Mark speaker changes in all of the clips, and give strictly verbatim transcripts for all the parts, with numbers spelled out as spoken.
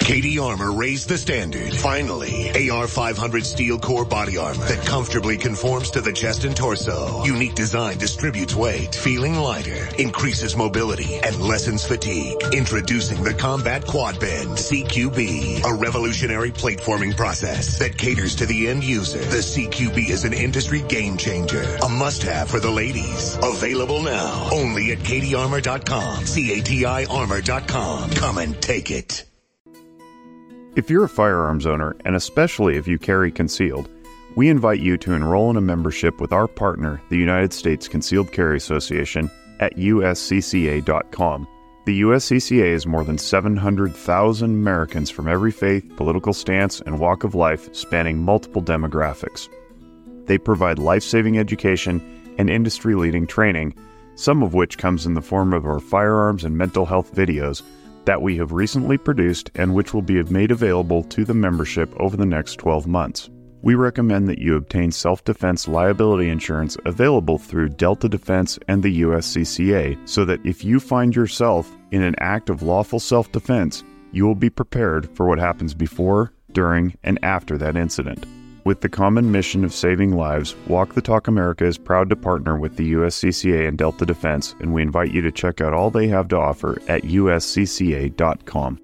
Speaker 1: K D Armor raised the standard. Finally, A R five hundred steel core body armor that comfortably conforms to the chest and torso. Unique design distributes weight, feeling lighter, increases mobility, and lessens fatigue. Introducing the Combat Quad Bend C Q B, a revolutionary plate forming process that caters to the end user. The C Q B is an industry game changer, a must-have for the ladies. Available now, only at K D armor dot com. C A T I armor dot com. Come and take it.
Speaker 2: If you're a firearms owner, and especially if you carry concealed, we invite you to enroll in a membership with our partner, the United States Concealed Carry Association, at U S C C A dot com. The U S C C A is more than seven hundred thousand Americans from every faith, political stance, and walk of life, spanning multiple demographics. They provide life-saving education and industry-leading training, some of which comes in the form of our firearms and mental health videos that we have recently produced and which will be made available to the membership over the next twelve months. We recommend that you obtain self-defense liability insurance available through Delta Defense and the U S C C A so that if you find yourself in an act of lawful self-defense, you will be prepared for what happens before, during, and after that incident. With the common mission of saving lives, Walk the Talk America is proud to partner with the U S C C A and Delta Defense, and we invite you to check out all they have to offer at U S C C A dot com.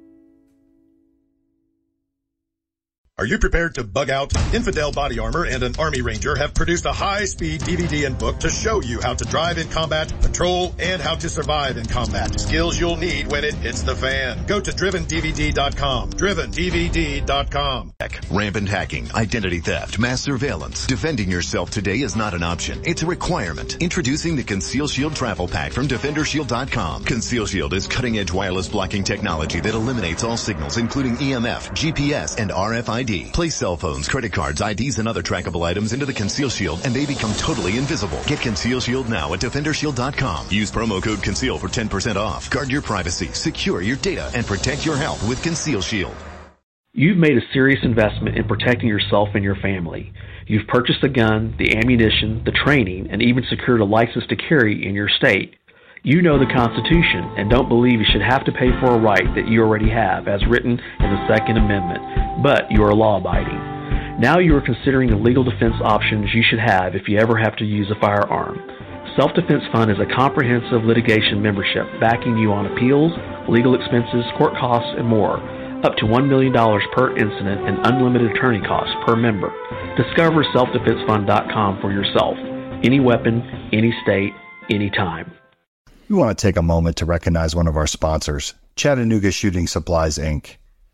Speaker 3: Are you prepared to bug out? Infidel Body Armor and an Army Ranger have produced a high-speed D V D and book to show you how to drive in combat, patrol, and how to survive in combat. Skills you'll need when it hits the fan. Go to driven D V D dot com. driven D V D dot com.
Speaker 4: Rampant hacking, identity theft, mass surveillance. Defending yourself today is not an option. It's a requirement. Introducing the Conceal Shield Travel Pack from defender shield dot com. Conceal Shield is cutting-edge wireless blocking technology that eliminates all signals, including E M F, G P S, and R F I D. Place cell phones, credit cards, I Ds, and other trackable items into the Conceal Shield, and they become totally invisible. Get Conceal Shield now at defender shield dot com. Use promo code CONCEAL for ten percent off. Guard your privacy, secure your data, and protect your health with Conceal Shield.
Speaker 5: You've made a serious investment in protecting yourself and your family. You've purchased the gun, the ammunition, the training, and even secured a license to carry in your state. You know the Constitution and don't believe you should have to pay for a right that you already have as written in the Second Amendment, but you are law-abiding. Now you are considering the legal defense options you should have if you ever have to use a firearm. Self-Defense Fund is a comprehensive litigation membership backing you on appeals, legal expenses, court costs, and more, up to one million dollars per incident and unlimited attorney costs per member. Discover self defense fund dot com for yourself. Any weapon, any state, anytime.
Speaker 6: We want to take a moment to recognize one of our sponsors, Chattanooga Shooting Supplies, Incorporated.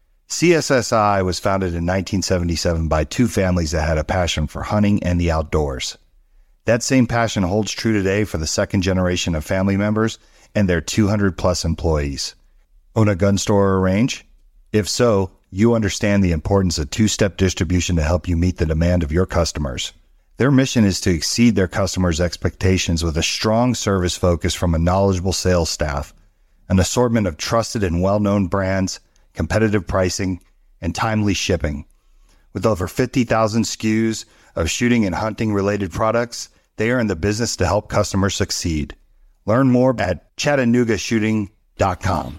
Speaker 6: C S S I was founded in nineteen seventy-seven by two families that had a passion for hunting and the outdoors. That same passion holds true today for the second generation of family members and their two hundred plus employees. Own a gun store or range? If so, you understand the importance of two-step distribution to help you meet the demand of your customers. Their mission is to exceed their customers' expectations with a strong service focus from a knowledgeable sales staff, an assortment of trusted and well-known brands, competitive pricing, and timely shipping. With over fifty thousand S K Us of shooting and hunting-related products, they are in the business to help customers succeed. Learn more at chattanooga shooting dot com.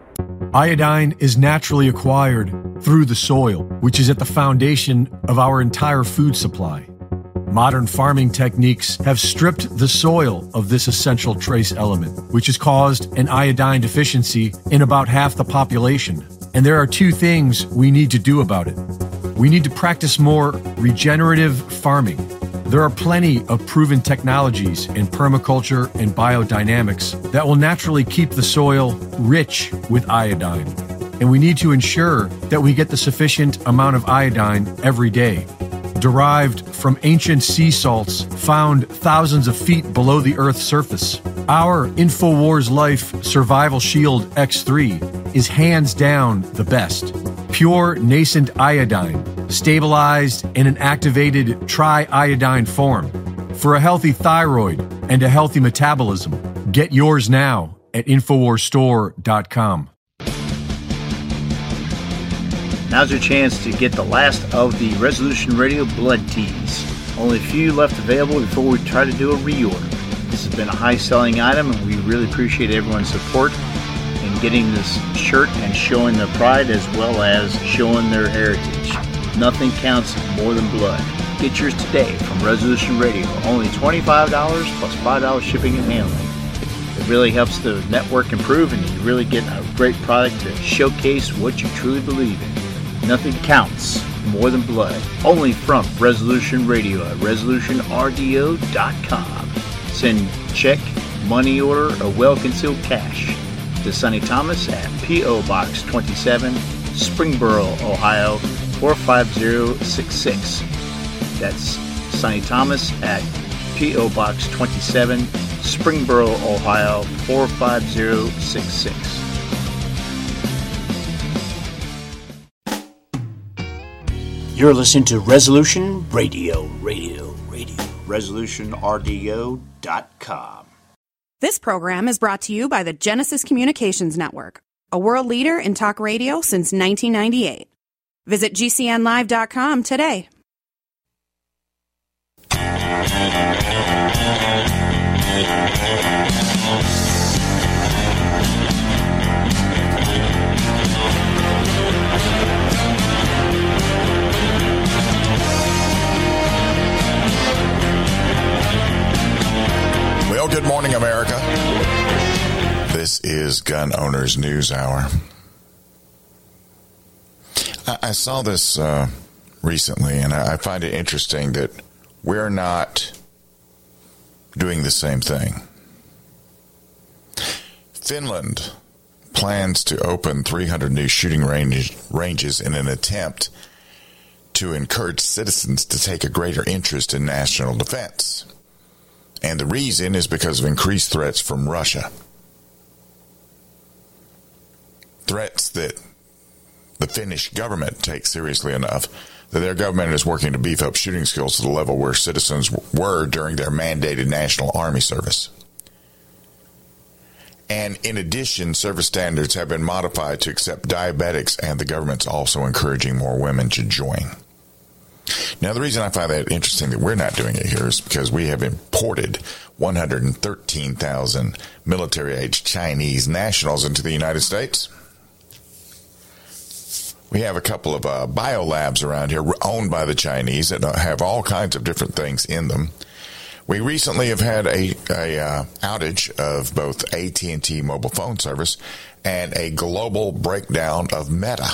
Speaker 7: Iodine is naturally acquired through the soil, which is at the foundation of our entire food supply. Modern farming techniques have stripped the soil of this essential trace element, which has caused an iodine deficiency in about half the population. And there are two things we need to do about it. We need to practice more regenerative farming. There are plenty of proven technologies in permaculture and biodynamics that will naturally keep the soil rich with iodine. And we need to ensure that we get the sufficient amount of iodine every day, derived from ancient sea salts found thousands of feet below the Earth's surface. Our InfoWars Life Survival Shield X three is hands down the best. Pure nascent iodine, stabilized in an activated triiodine form. For a healthy thyroid and a healthy metabolism, get yours now at infowars store dot com.
Speaker 8: Now's your chance to get the last of the Resolution Radio Blood Teas. Only a few left available before we try to do a reorder. This has been a high-selling item, and we really appreciate everyone's support. And in getting this shirt and showing their pride as well as showing their heritage. Nothing counts more than blood. Get yours today from Resolution Radio. Only twenty-five dollars plus five dollars shipping and handling. It really helps the network improve, and you really get a great product to showcase what you truly believe in. Nothing counts more than blood. Only from Resolution Radio at resolution r d o dot com. Send check, money order, or well-concealed cash to Sonny Thomas at P O. Box twenty-seven, Springboro, Ohio four five zero six six. That's Sonny Thomas at P O. Box twenty-seven, Springboro, Ohio four five zero six six.
Speaker 9: You're listening to Resolution Radio, Radio, Radio. resolution r d o dot com.
Speaker 10: This program is brought to you by the Genesis Communications Network, a world leader in talk radio since nineteen ninety-eight. Visit G C N live dot com today.
Speaker 11: Well, good morning, America. This is Gun Owners News Hour. I, I saw this uh, recently, and I, I find it interesting that we're not doing the same thing. Finland plans to open three hundred new shooting range, ranges in an attempt to encourage citizens to take a greater interest in national defense. And the reason is because of increased threats from Russia. Threats that the Finnish government takes seriously enough that their government is working to beef up shooting skills to the level where citizens were during their mandated national army service. And in addition, service standards have been modified to accept diabetics, and the government's also encouraging more women to join. Now, the reason I find that interesting that we're not doing it here is because we have imported one hundred thirteen thousand military-age Chinese nationals into the United States. We have a couple of uh, biolabs around here owned by the Chinese that have all kinds of different things in them. We recently have had a, a uh, outage of both A T and T mobile phone service and a global breakdown of Meta.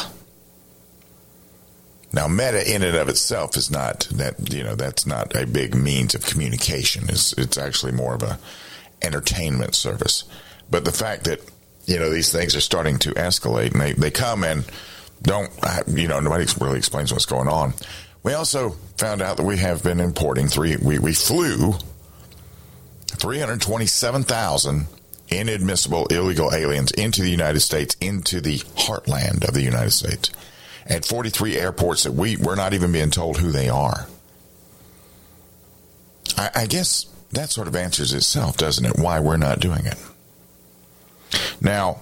Speaker 11: Now, Meta in and of itself is not that, you know, that's not a big means of communication. It's, it's actually more of a entertainment service. But the fact that, you know, these things are starting to escalate, and they, they come and don't, you know, nobody really explains what's going on. We also found out that we have been importing three, we, we flew three hundred twenty-seven thousand inadmissible illegal aliens into the United States, into the heartland of the United States, at forty-three airports that we, we're not even being told who they are. I, I guess that sort of answers itself, doesn't it, why we're not doing it. Now,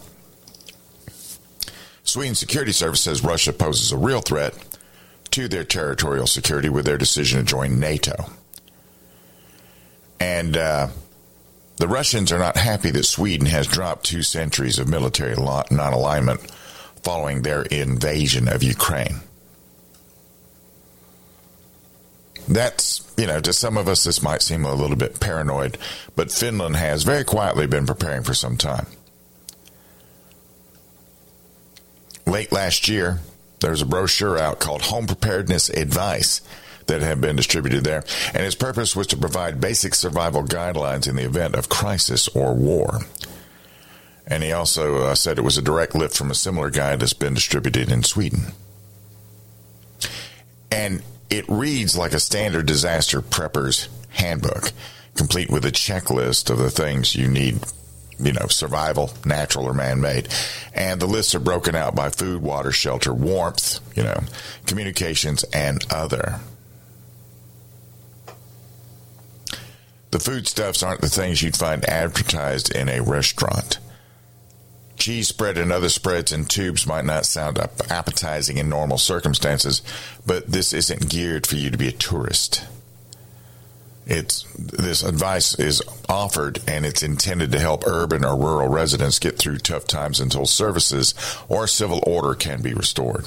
Speaker 11: Sweden Security Service says Russia poses a real threat to their territorial security with their decision to join NATO. And uh, the Russians are not happy that Sweden has dropped two centuries of military non-alignment following their invasion of Ukraine. That's, you know, to some of us this might seem a little bit paranoid, but Finland has very quietly been preparing for some time. Late last year, there was a brochure out called Home Preparedness Advice that had been distributed there, and its purpose was to provide basic survival guidelines in the event of crisis or war. And he also uh, said it was a direct lift from a similar guide that's been distributed in Sweden. And it reads like a standard disaster prepper's handbook, complete with a checklist of the things you need, you know, survival, natural or man-made. And the lists are broken out by food, water, shelter, warmth, you know, communications, and other. The foodstuffs aren't the things you'd find advertised in a restaurant. Cheese spread and other spreads in tubes might not sound appetizing in normal circumstances, but this isn't geared for you to be a tourist. It's this advice is offered, and it's intended to help urban or rural residents get through tough times until services or civil order can be restored.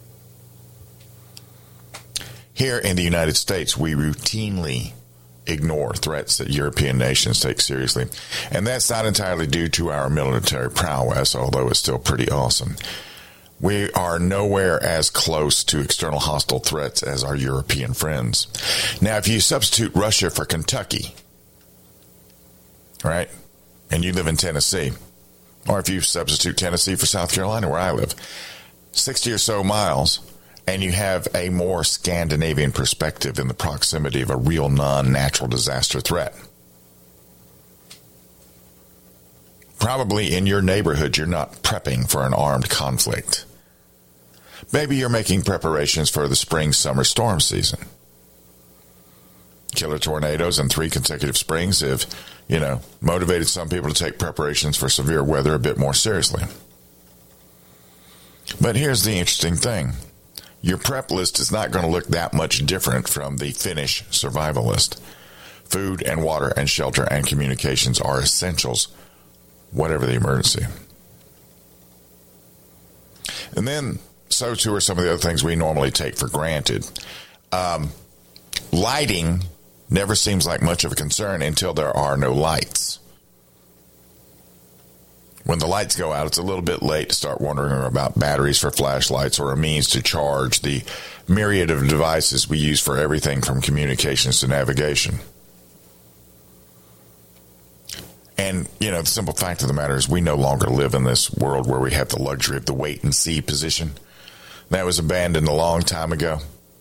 Speaker 11: Here in the United States, we routinely ignore threats that European nations take seriously, and that's not entirely due to our military prowess, although it's still pretty awesome. We are nowhere as close to external hostile threats as our European friends. Now, if you substitute Russia for Kentucky, right, and you live in Tennessee, or if you substitute Tennessee for South Carolina, where I live, sixty or so miles, and you have a more Scandinavian perspective in the proximity of a real non-natural disaster threat. Probably in your neighborhood, you're not prepping for an armed conflict. Maybe you're making preparations for the spring-summer storm season. Killer tornadoes in three consecutive springs have, you know, motivated some people to take preparations for severe weather a bit more seriously. But here's the interesting thing. Your prep list is not going to look that much different from the Finnish survival list. Food and water and shelter and communications are essentials, whatever the emergency. And then, so too are some of the other things we normally take for granted. Um, lighting never seems like much of a concern until there are no lights. When the lights go out, it's a little bit late to start wondering about batteries for flashlights or a means to charge the myriad of devices we use for everything from communications to navigation. And, you know, the simple fact of the matter is we no longer live in this world where we have the luxury of the wait-and-see position. That was abandoned a long time ago.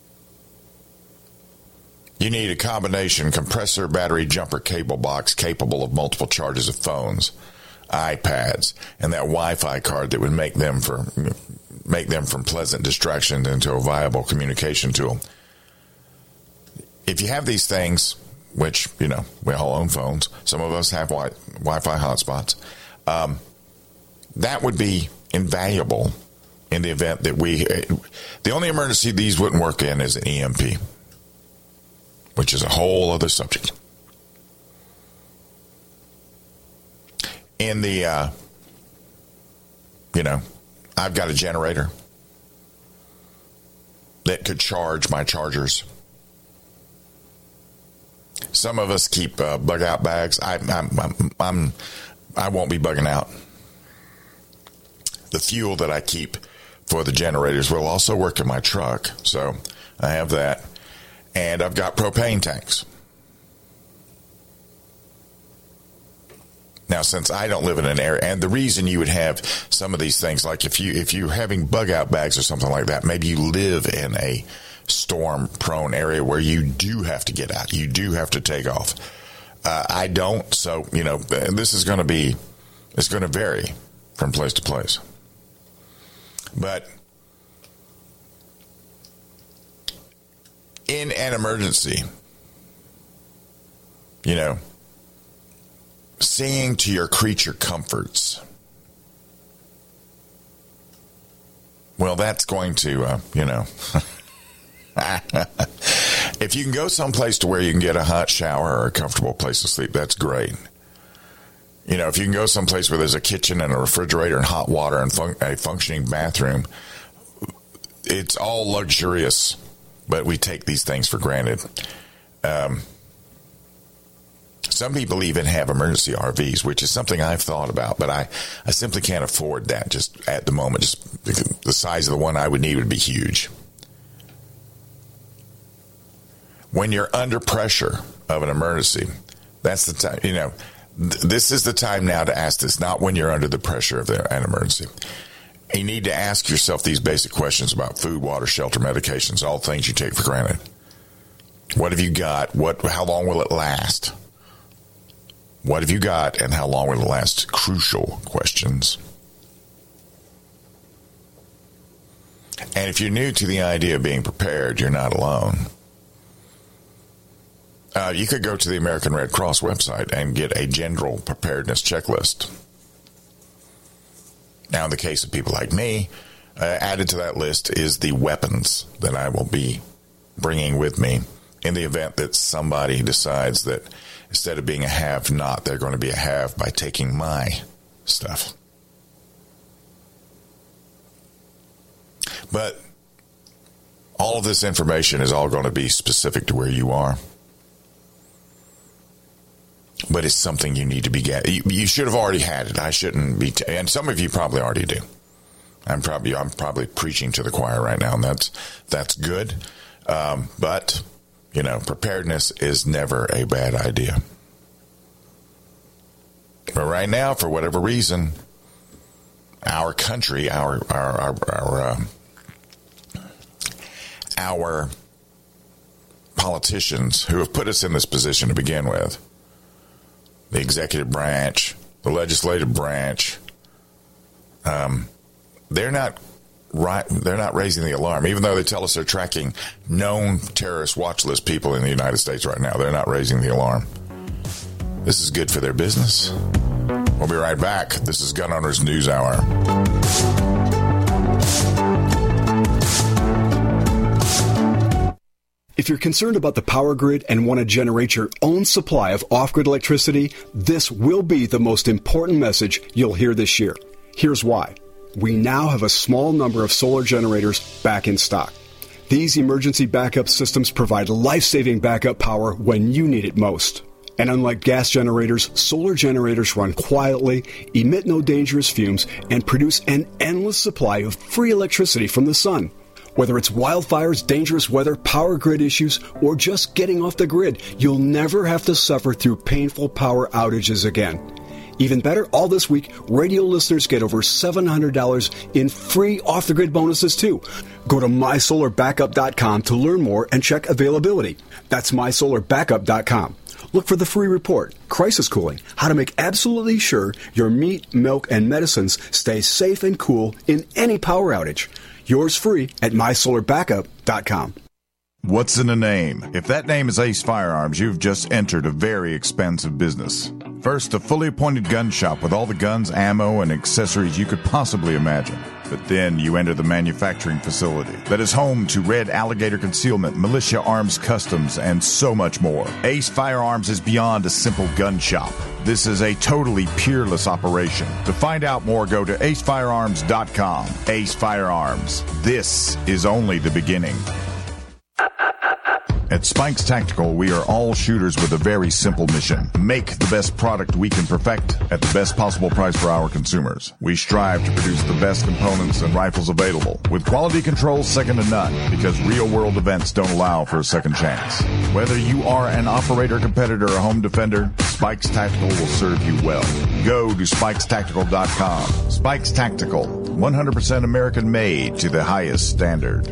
Speaker 11: You need a combination compressor, battery, jumper, cable box capable of multiple charges of phones, iPads, and that Wi-Fi card that would make them for make them from pleasant distraction into a viable communication tool. If you have these things, which, you know, we all own phones. Some of us have wi- Wi-Fi hotspots. Um, that would be invaluable in the event that we... The only emergency these wouldn't work in is an E M P, which is a whole other subject. In the, uh, you know, I've got a generator that could charge my chargers. Some of us keep uh, bug out bags. I, I'm, I'm, I'm, I won't be bugging out. The fuel that I keep for the generators will also work in my truck. So I have that. And I've got propane tanks. Now, since I don't live in an area, and the reason you would have some of these things, like if you, if you're having bug out bags or something like that, maybe you live in a storm-prone area where you do have to get out. You do have to take off. Uh, I don't, so, you know, this is going to be, it's going to vary from place to place. But in an emergency, you know, seeing to your creature comforts, well, that's going to, uh, you know... If you can go someplace to where you can get a hot shower or a comfortable place to sleep, that's great. You know, if you can go someplace where there's a kitchen and a refrigerator and hot water and fun- a functioning bathroom, it's all luxurious, but we take these things for granted. Um, some people even have emergency R Vs, which is something I've thought about, but I, I simply can't afford that just at the moment. Just the size of the one I would need would be huge. When you're under pressure of an emergency, that's the time, you know, th- this is the time now to ask this, not when you're under the pressure of the, an emergency. You need to ask yourself these basic questions about food, water, shelter, medications, all things you take for granted. What have you got? What? How long will it last? What have you got, and how long will it last? Crucial questions. And if you're new to the idea of being prepared, you're not alone. Uh, you could go to the American Red Cross website and get a general preparedness checklist. Now, in the case of people like me, uh, added to that list is the weapons that I will be bringing with me in the event that somebody decides that instead of being a have-not, they're going to be a have by taking my stuff. But all of this information is all going to be specific to where you are. But it's something you need to be getting. You, you should have already had it. I shouldn't be, t- and some of you probably already do. I'm probably I'm probably preaching to the choir right now, and that's that's good. Um, but you know, preparedness is never a bad idea. But right now, for whatever reason, our country, our our our our, uh, our politicians who have put us in this position to begin with. The executive branch, the legislative branch, um, they're not right. They're not raising the alarm, even though they tell us they're tracking known terrorist watch list people in the United States right now. They're not raising the alarm. This is good for their business. We'll be right back. This is Gun Owners News Hour.
Speaker 12: If you're concerned about the power grid and want to generate your own supply of off-grid electricity, this will be the most important message you'll hear this year. Here's why. We now have a small number of solar generators back in stock. These emergency backup systems provide life-saving backup power when you need it most. And unlike gas generators, solar generators run quietly, emit no dangerous fumes, and produce an endless supply of free electricity from the sun. Whether it's wildfires, dangerous weather, power grid issues, or just getting off the grid, you'll never have to suffer through painful power outages again. Even better, all this week, radio listeners get over seven hundred dollars in free off-the-grid bonuses, too. Go to my solar backup dot com to learn more and check availability. That's my solar backup dot com. Look for the free report, Crisis Cooling, how to make absolutely sure your meat, milk, and medicines stay safe and cool in any power outage. Yours free at my solar backup dot com.
Speaker 13: What's in a name? If that name is Ace Firearms, you've just entered a very expensive business. First, a fully appointed gun shop with all the guns, ammo, and accessories you could possibly imagine. But then you enter the manufacturing facility that is home to Red Alligator Concealment, Militia Arms Customs, and so much more. Ace Firearms is beyond a simple gun shop. This is a totally peerless operation. To find out more, go to ace firearms dot com. Ace Firearms. This is only the beginning. At Spikes Tactical, we are all shooters with a very simple mission. Make the best product we can perfect at the best possible price for our consumers. We strive to produce the best components and rifles available, with quality control second to none, because real-world events don't allow for a second chance. Whether you are an operator, competitor, or home defender, Spikes Tactical will serve you well. Go to spikes tactical dot com. Spikes Tactical, one hundred percent American-made to the highest standard.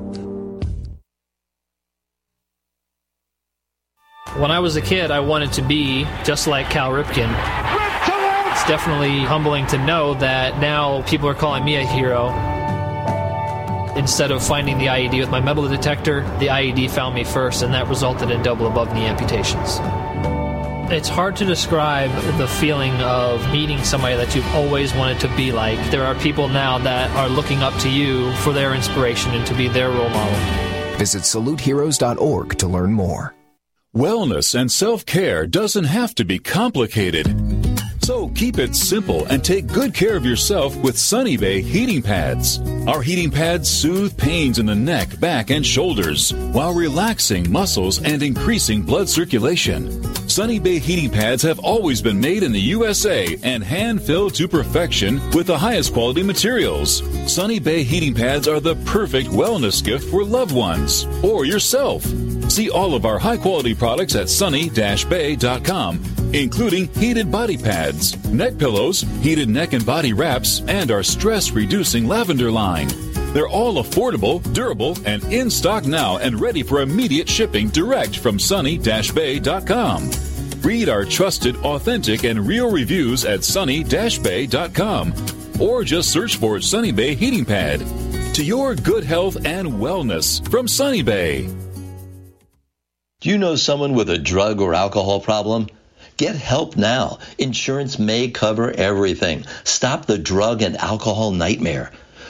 Speaker 14: When I was a kid, I wanted to be just like Cal Ripken. It's definitely humbling to know that now people are calling me a hero. Instead of finding the I E D with my metal detector, the I E D found me first, and that resulted in double above-knee amputations. It's hard to describe the feeling of meeting somebody that you've always wanted to be like. There are people now that are looking up to you for their inspiration and to be their role model.
Speaker 15: Visit salute heroes dot org to learn more.
Speaker 16: Wellness and self-care doesn't have to be complicated. So keep it simple and take good care of yourself with Sunny Bay heating pads. Our heating pads soothe pains in the neck, back, and shoulders while relaxing muscles and increasing blood circulation. Sunny Bay heating pads have always been made in the U S A and hand-filled to perfection with the highest quality materials. Sunny Bay heating pads are the perfect wellness gift for loved ones or yourself. See all of our high-quality products at sunny dash bay dot com, including heated body pads, neck pillows, heated neck and body wraps, and our stress-reducing lavender line. They're all affordable, durable, and in stock now and ready for immediate shipping direct from sunny dash bay dot com. Read our trusted, authentic, and real reviews at sunny dash bay dot com or just search for Sunny Bay Heating Pad. To your good health and wellness from Sunny Bay.
Speaker 17: Do you know someone with a drug or alcohol problem? Get help now. Insurance may cover everything. Stop the drug and alcohol nightmare.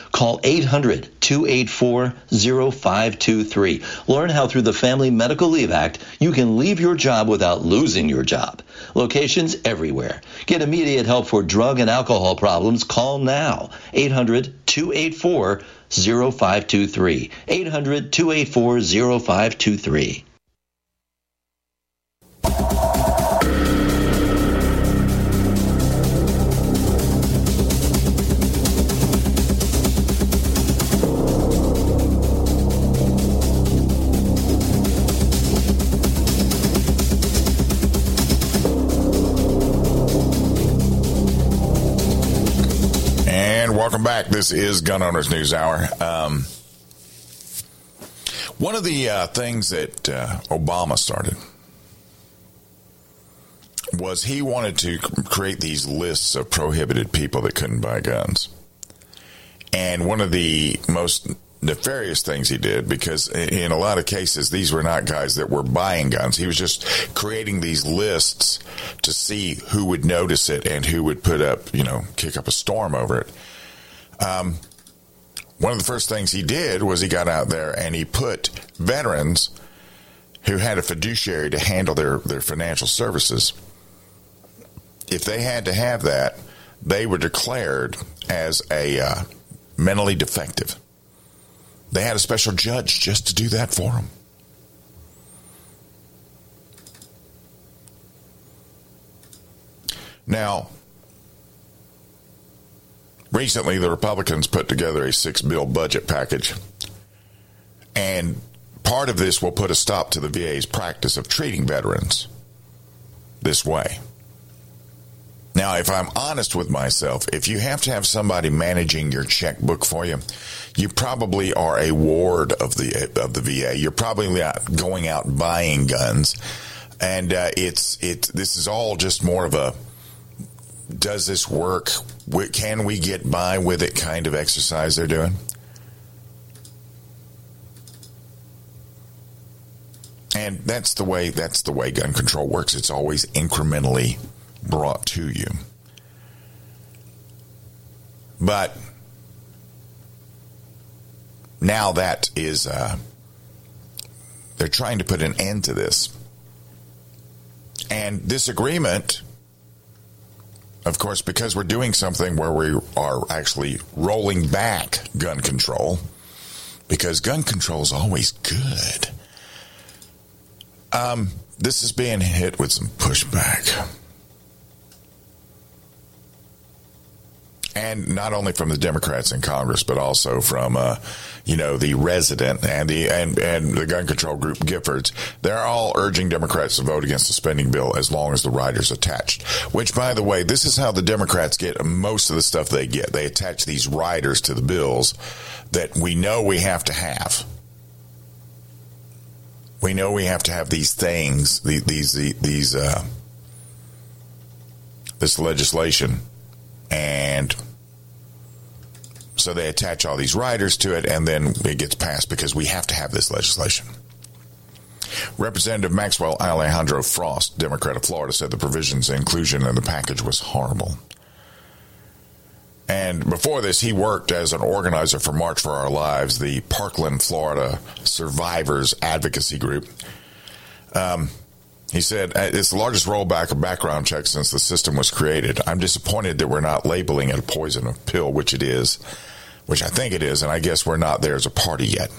Speaker 17: Call eight hundred, two eight four, zero five two three. Learn how through the Family Medical Leave Act, you can leave your job without losing your job. Locations everywhere. Get immediate help for drug and alcohol problems. Call now. eight hundred, two eight four, zero five two three. eight hundred, two eight four, zero five two three.
Speaker 11: Welcome back. This is Gun Owners News Hour. Um, one of the uh, things that uh, Obama started was he wanted to create these lists of prohibited people that couldn't buy guns. And one of the most nefarious things he did, because in a lot of cases, these were not guys that were buying guns. He was just creating these lists to see who would notice it and who would put up, you know, kick up a storm over it. Um, one of the first things he did was he got out there and he put veterans who had a fiduciary to handle their, their financial services. If they had to have that, they were declared as a uh, mentally defective. They had a special judge just to do that for them. Now, recently, the Republicans put together a six-bill budget package, and part of this will put a stop to the V A's practice of treating veterans this way. Now, if I'm honest with myself, if you have to have somebody managing your checkbook for you, you probably are a ward of the of the V A. You're probably not going out buying guns, and uh, it's it. This is all just more of a, does this work? Can we get by with it kind of exercise they're doing? And that's the way that's the way gun control works. It's always incrementally brought to you. But now that is, uh, they're trying to put an end to this. And this agreement, of course, because we're doing something where we are actually rolling back gun control, because gun control is always good. Um, this is being hit with some pushback. And not only from the Democrats in Congress, but also from, uh, you know, the resident and the and, and the gun control group Giffords. They're all urging Democrats to vote against the spending bill as long as the rider's attached. Which, by the way, this is how the Democrats get most of the stuff they get. They attach these riders to the bills that we know we have to have. We know we have to have these things, these these these uh, this legislation. And so they attach all these riders to it, and then it gets passed because we have to have this legislation. Representative Maxwell Alejandro Frost, Democrat of Florida, said the provisions inclusion in the package was horrible. And before this, he worked as an organizer for March for Our Lives, the Parkland, Florida survivors advocacy group. Um, He said, it's the largest rollback of background checks since the system was created. I'm disappointed that we're not labeling it a poison of pill, which it is, which I think it is, and I guess we're not there as a party yet.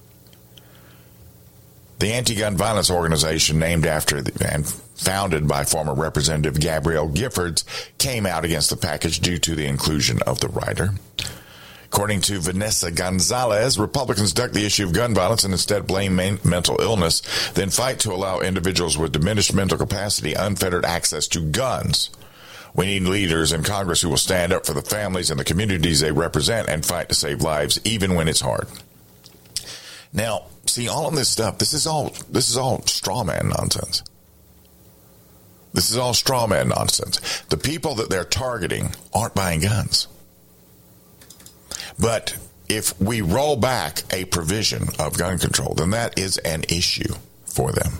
Speaker 11: The anti-gun violence organization, named after the, and founded by former Representative Gabrielle Giffords, came out against the package due to the inclusion of the rider. According to Vanessa Gonzalez, Republicans duck the issue of gun violence and instead blame mental illness, then fight to allow individuals with diminished mental capacity unfettered access to guns. We need leaders in Congress who will stand up for the families and the communities they represent and fight to save lives, even when it's hard. Now, see, all of this stuff, this is all this is all straw man nonsense. This is all straw man nonsense. The people that they're targeting aren't buying guns. But if we roll back a provision of gun control, then that is an issue for them.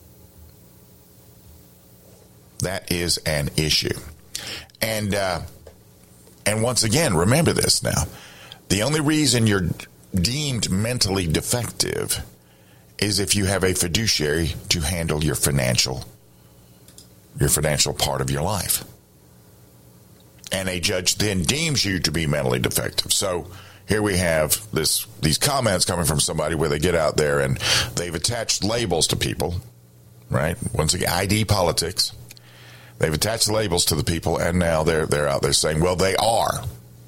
Speaker 11: That is an issue. And uh, and once again, remember this now. The only reason you're deemed mentally defective is if you have a fiduciary to handle your financial, your financial part of your life. And a judge then deems you to be mentally defective. So here we have this these comments coming from somebody where they get out there and they've attached labels to people, right? Once again, I D politics. They've attached labels to the people, and now they're they're out there saying, well, they are.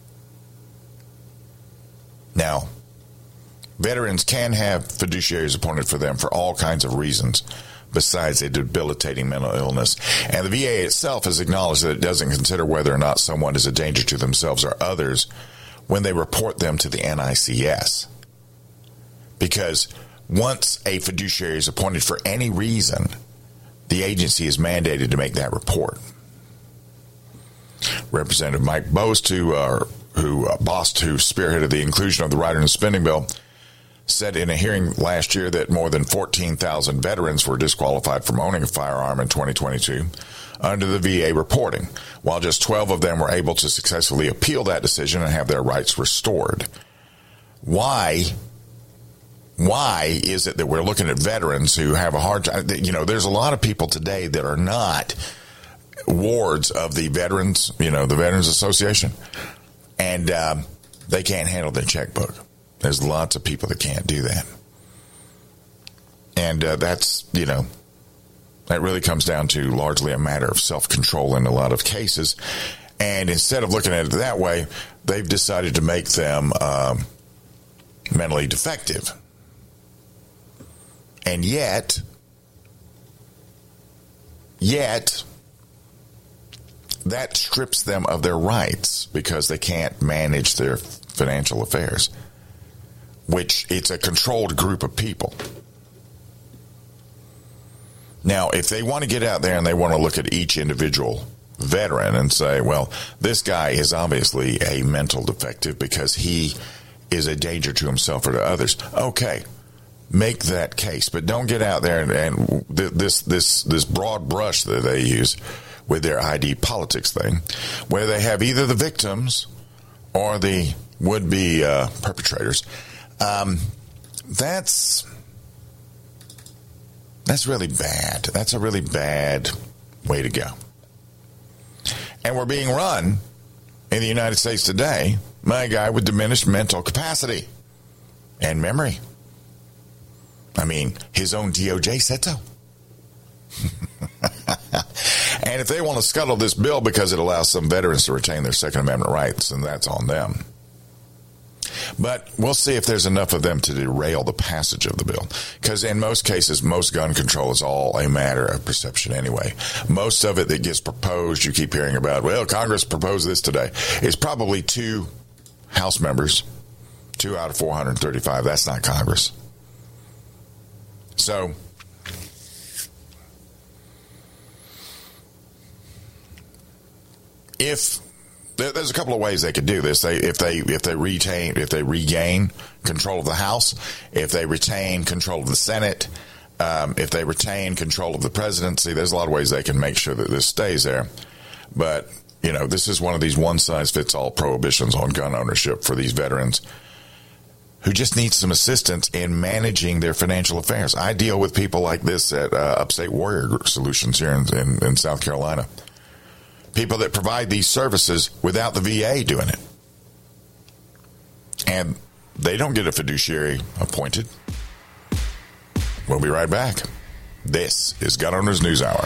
Speaker 11: Now, veterans can have fiduciaries appointed for them for all kinds of reasons besides a debilitating mental illness. And the V A itself has acknowledged that it doesn't consider whether or not someone is a danger to themselves or others when they report them to the N I C S. Because once a fiduciary is appointed for any reason, the agency is mandated to make that report. Representative Mike Bost, who, uh, who uh, Bost, who spearheaded the inclusion of the rider in the spending bill, said in a hearing last year that more than fourteen thousand veterans were disqualified from owning a firearm in twenty twenty-two under the V A reporting, while just twelve of them were able to successfully appeal that decision and have their rights restored. Why? Why is it that we're looking at veterans who have a hard time? You know, there's a lot of people today that are not wards of the Veterans, you know, the Veterans Association, and um, they can't handle their checkbook. There's lots of people that can't do that. And uh, that's, you know, that really comes down to largely a matter of self-control in a lot of cases. And instead of looking at it that way, they've decided to make them um, mentally defective. And yet, yet, that strips them of their rights because they can't manage their financial affairs, which it's a controlled group of people. Now, if they want to get out there and they want to look at each individual veteran and say, well, this guy is obviously a mental defective because he is a danger to himself or to others, okay, make that case. But don't get out there and, and this this this broad brush that they use with their I D politics thing, where they have either the victims or the would-be uh, perpetrators. Um, that's that's really bad. That's a really bad way to go. And we're being run in the United States today by a guy with diminished mental capacity and memory. I mean, his own D O J said so. And if they want to scuttle this bill because it allows some veterans to retain their Second Amendment rights, then that's on them. But we'll see if there's enough of them to derail the passage of the bill. Because in most cases, most gun control is all a matter of perception anyway. Most of it that gets proposed, you keep hearing about, well, Congress proposed this today. It's probably two House members, two out of four hundred thirty-five. That's not Congress. So, if there's a couple of ways they could do this, they if they if they retain if they regain control of the House, if they retain control of the Senate, um, if they retain control of the presidency, there's a lot of ways they can make sure that this stays there. But you know, this is one of these one-size-fits-all prohibitions on gun ownership for these veterans who just need some assistance in managing their financial affairs. I deal with people like this at uh, Upstate Warrior Solutions here in, in, in South Carolina. People that provide these services without the V A doing it. And they don't get a fiduciary appointed. We'll be right back. This is Gun Owners News Hour.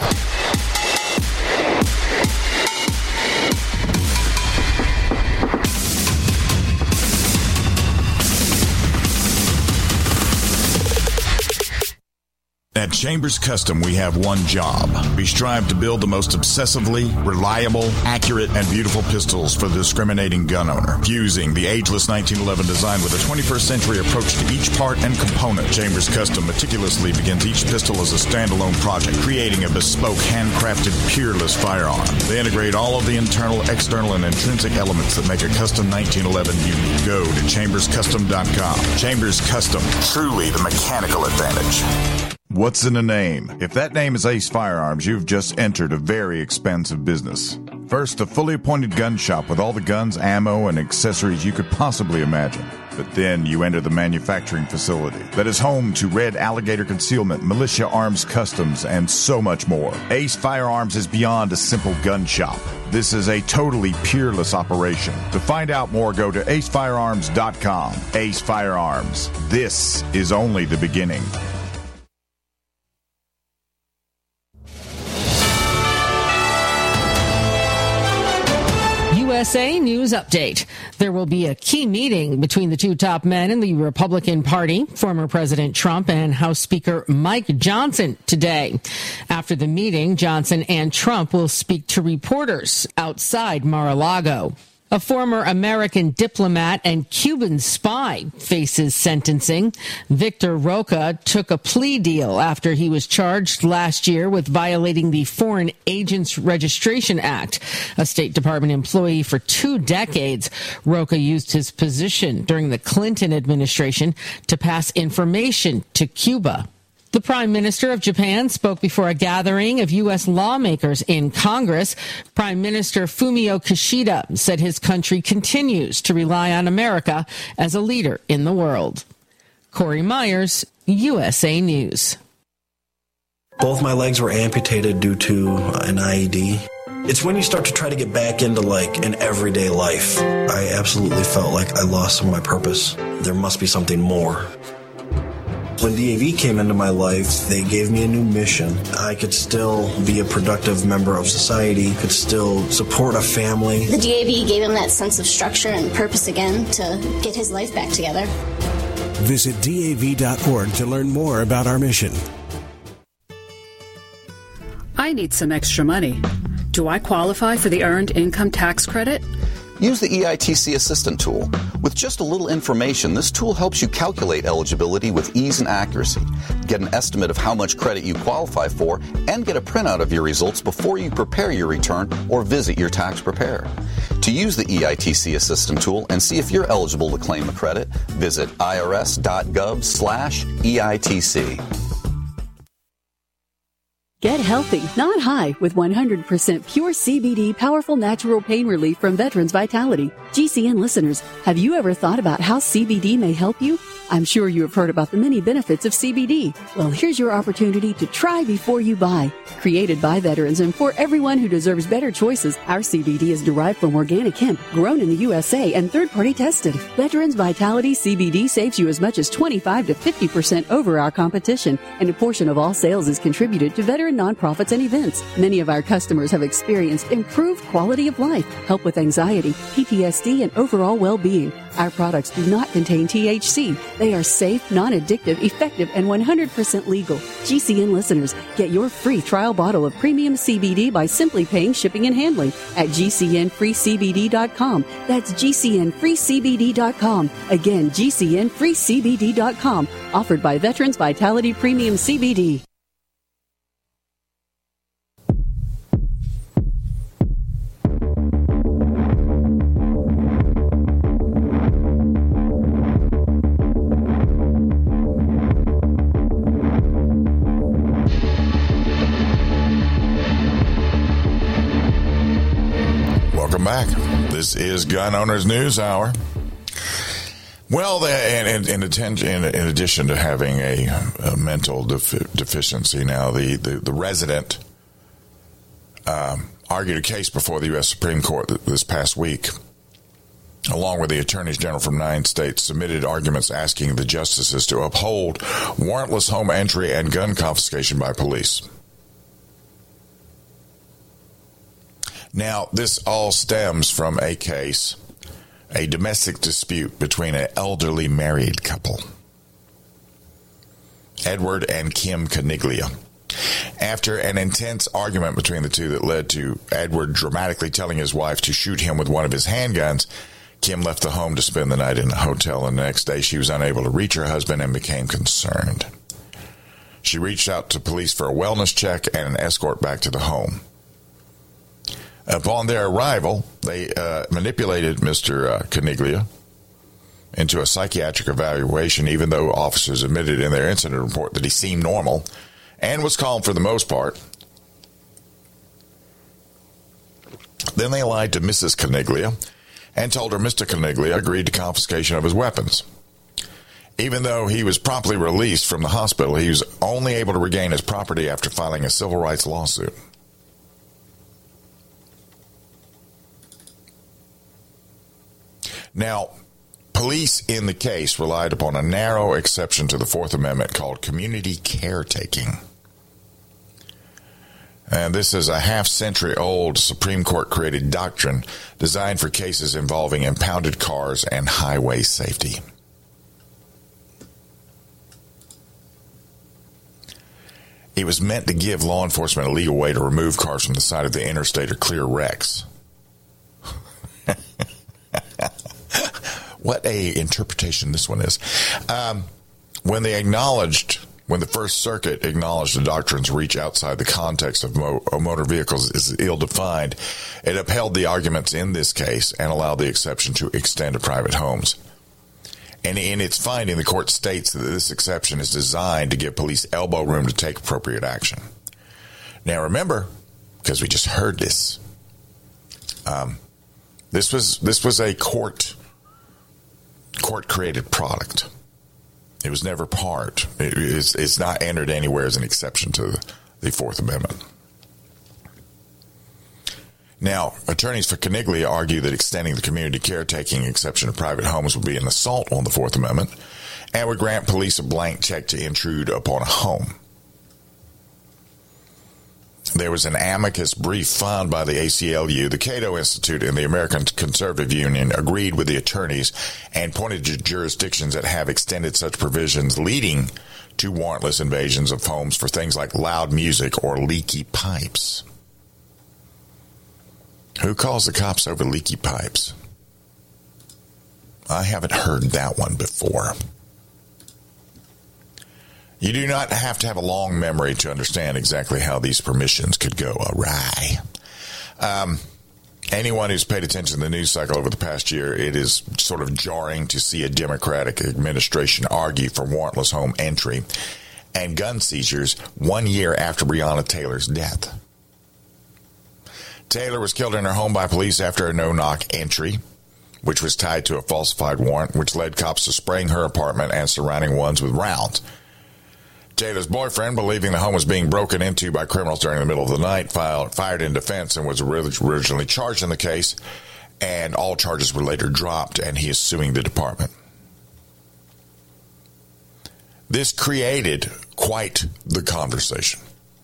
Speaker 11: At Chambers Custom, we have one job. We strive to build the most obsessively reliable, accurate, and beautiful pistols for the discriminating gun owner. Fusing the ageless nineteen eleven design with a twenty-first century approach to each part and component, Chambers Custom meticulously begins each pistol as a standalone project, creating a bespoke, handcrafted, peerless firearm. They integrate all of the internal, external, and intrinsic elements that make a custom nineteen eleven unique. Go to chambers custom dot com. Chambers Custom, truly the mechanical advantage.
Speaker 13: What's in a name? If that name is Ace Firearms, you've just entered a very expensive business. First, a fully appointed gun shop with all the guns, ammo, and accessories you could possibly imagine. But then you enter the manufacturing facility that is home to Red Alligator Concealment, Militia Arms Customs, and so much more. Ace Firearms is beyond a simple gun shop. This is a totally peerless operation. To find out more, go to ace firearms dot com. Ace Firearms. This is only the beginning.
Speaker 18: U S A News Update. There will be a key meeting between the two top men in the Republican Party, former President Trump and House Speaker Mike Johnson, today. After the meeting, Johnson and Trump will speak to reporters outside Mar-a-Lago. A former American diplomat and Cuban spy faces sentencing. Victor Roca took a plea deal after he was charged last year with violating the Foreign Agents Registration Act. A State Department employee for two decades, Roca used his position during the Clinton administration to pass information to Cuba. The Prime Minister of Japan spoke before a gathering of U S lawmakers in Congress. Prime Minister Fumio Kishida said his country continues to rely on America as a leader in the world. Corey Myers, U S A News.
Speaker 19: Both my legs were amputated due to an I E D. It's when you start to try to get back into like an everyday life. I absolutely felt like I lost some of my purpose. There must be something more. When D A V came into my life, they gave me a new mission. I could still be a productive member of society, could still support a family.
Speaker 20: The D A V gave him that sense of structure and purpose again to get his life back together.
Speaker 21: Visit D A V dot org to learn more about our mission.
Speaker 22: I need some extra money. Do I qualify for the Earned Income Tax Credit?
Speaker 23: Use the E I T C Assistant tool. With just a little information, this tool helps you calculate eligibility with ease and accuracy, get an estimate of how much credit you qualify for, and get a printout of your results before you prepare your return or visit your tax preparer. To use the E I T C Assistant tool and see if you're eligible to claim a credit, visit I R S dot gov slash E I T C.
Speaker 24: Get healthy, not high, with one hundred percent pure C B D powerful natural pain relief from Veterans Vitality. G C N listeners, have you ever thought about how C B D may help you? I'm sure you have heard about the many benefits of C B D. Well, here's your opportunity to try before you buy. Created by veterans and for everyone who deserves better choices, our C B D is derived from organic hemp, grown in the U S A and third-party tested. Veterans Vitality C B D saves you as much as twenty-five to fifty percent over our competition, and a portion of all sales is contributed to veteran nonprofits and events. Many of our customers have experienced improved quality of life, help with anxiety, P T S D, and overall well-being. Our products do not contain T H C. They are safe, non-addictive, effective, and one hundred percent legal. G C N listeners, get your free trial bottle of premium C B D by simply paying shipping and handling at G C N free C B D dot com. That's G C N free C B D dot com. Again, G C N free C B D dot com. Offered by Veterans Vitality Premium C B D.
Speaker 11: Welcome back. This is Gun Owners News Hour. Well, in, in, in, in addition to having a, a mental defi- deficiency now, the, the, the resident um, argued a case before the U S Supreme Court this past week, along with the attorneys general from nine states, submitted arguments asking the justices to uphold warrantless home entry and gun confiscation by police. Now, this all stems from a case, a domestic dispute between an elderly married couple, Edward and Kim Caniglia. After an intense argument between the two that led to Edward dramatically telling his wife to shoot him with one of his handguns, Kim left the home to spend the night in a hotel, and the next day she was unable to reach her husband and became concerned. She reached out to police for a wellness check and an escort back to the home. Upon their arrival, they uh, manipulated Mister Uh, Caniglia into a psychiatric evaluation, even though officers admitted in their incident report that he seemed normal and was calm for the most part. Then they lied to Missus Caniglia and told her Mister Caniglia agreed to confiscation of his weapons. Even though he was promptly released from the hospital, he was only able to regain his property after filing a civil rights lawsuit. Now, police in the case relied upon a narrow exception to the Fourth Amendment called community caretaking. And this is a half-century-old Supreme Court-created doctrine designed for cases involving impounded cars and highway safety. It was meant to give law enforcement a legal way to remove cars from the side of the interstate or clear wrecks. What a interpretation this one is. Um, when they acknowledged, when the First Circuit acknowledged the doctrine's reach outside the context of mo- motor vehicles is ill-defined, it upheld the arguments in this case and allowed the exception to extend to private homes. And in its finding, the court states that this exception is designed to give police elbow room to take appropriate action. Now remember, because we just heard this, um, this was this was a court court-created product. It was never part. It is, it's not entered anywhere as an exception to the Fourth Amendment. Now, attorneys for Caniglia argue that extending the community caretaking exception to private homes would be an assault on the Fourth Amendment and would grant police a blank check to intrude upon a home. There was an amicus brief filed by the A C L U, the Cato Institute, and the American Conservative Union agreed with the attorneys and pointed to jurisdictions that have extended such provisions leading to warrantless invasions of homes for things like loud music or leaky pipes. Who calls the cops over leaky pipes? I haven't heard that one before. You do not have to have a long memory to understand exactly how these permissions could go awry. Um, anyone who's paid attention to the news cycle over the past year, it is sort of jarring to see a Democratic administration argue for warrantless home entry and gun seizures one year after Breonna Taylor's death. Taylor was killed in her home by police after a no-knock entry, which was tied to a falsified warrant, which led cops to spraying her apartment and surrounding ones with rounds. Taylor's boyfriend, believing the home was being broken into by criminals during the middle of the night, filed, fired in defense and was originally charged in the case, and all charges were later dropped, and he is suing the department. This created quite the conversation,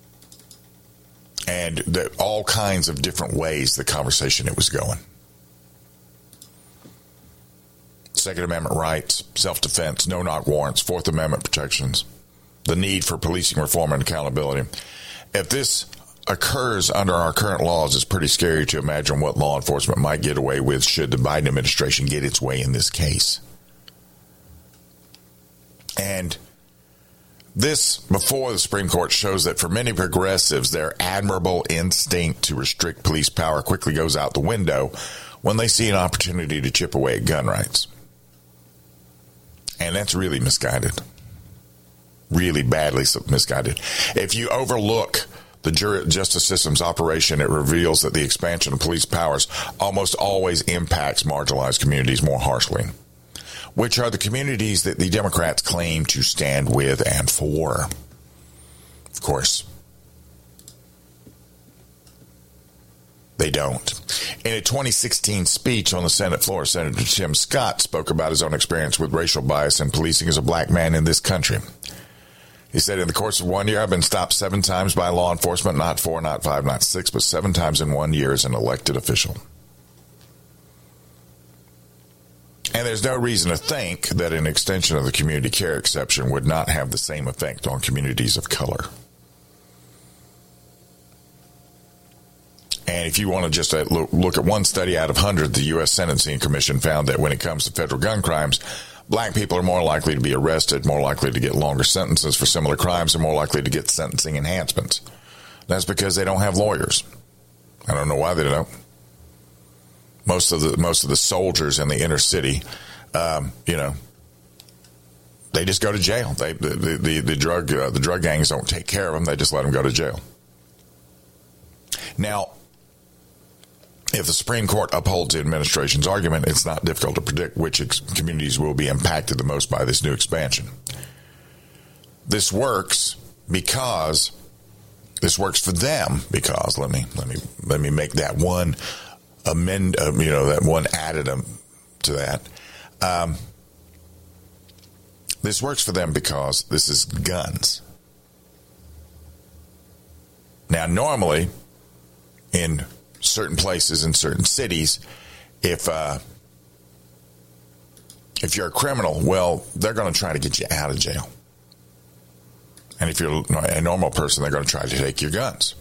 Speaker 11: and the, all kinds of different ways the conversation it was going. Second Amendment rights, self-defense, no-knock warrants, Fourth Amendment protections, the need for policing reform and accountability. If this occurs under our current laws, it's pretty scary to imagine what law enforcement might get away with should the Biden administration get its way in this case. And this, before the Supreme Court, shows that for many progressives, their admirable instinct to restrict police power quickly goes out the window when they see an opportunity to chip away at gun rights. And that's really misguided. Really badly misguided. If you overlook the justice system's operation, it reveals that the expansion of police powers almost always impacts marginalized communities more harshly, which are the communities that the Democrats claim to stand with and for. Of course, they don't. In a twenty sixteen speech on the Senate floor, Senator Tim Scott spoke about his own experience with racial bias in policing as a black man in this country. He said, in the course of one year, I've been stopped seven times by law enforcement, not four, not five, not six, but seven times in one year as an elected official. And there's no reason to think that an extension of the community care exception would not have the same effect on communities of color. And if you want to just look at one study out of hundreds, the U S Sentencing Commission found that when it comes to federal gun crimes, black people are more likely to be arrested, more likely to get longer sentences for similar crimes, and more likely to get sentencing enhancements. That's because they don't have lawyers. I don't know why they don't. Most of the most of the soldiers in the inner city, um, you know, they just go to jail. They the the, the, the drug uh, the drug gangs don't take care of them. They just let them go to jail. Now, If the Supreme Court upholds the administration's argument, it's not difficult to predict which ex- communities will be impacted the most by this new expansion. This works because this works for them because let me let me let me make that one amend uh, you know that one addendum to that. Um, this works for them because this is guns. Now, normally in certain places in certain cities, if uh, if you're a criminal, well, they're going to try to get you out of jail. And if you're a normal person, they're going to try to take your guns.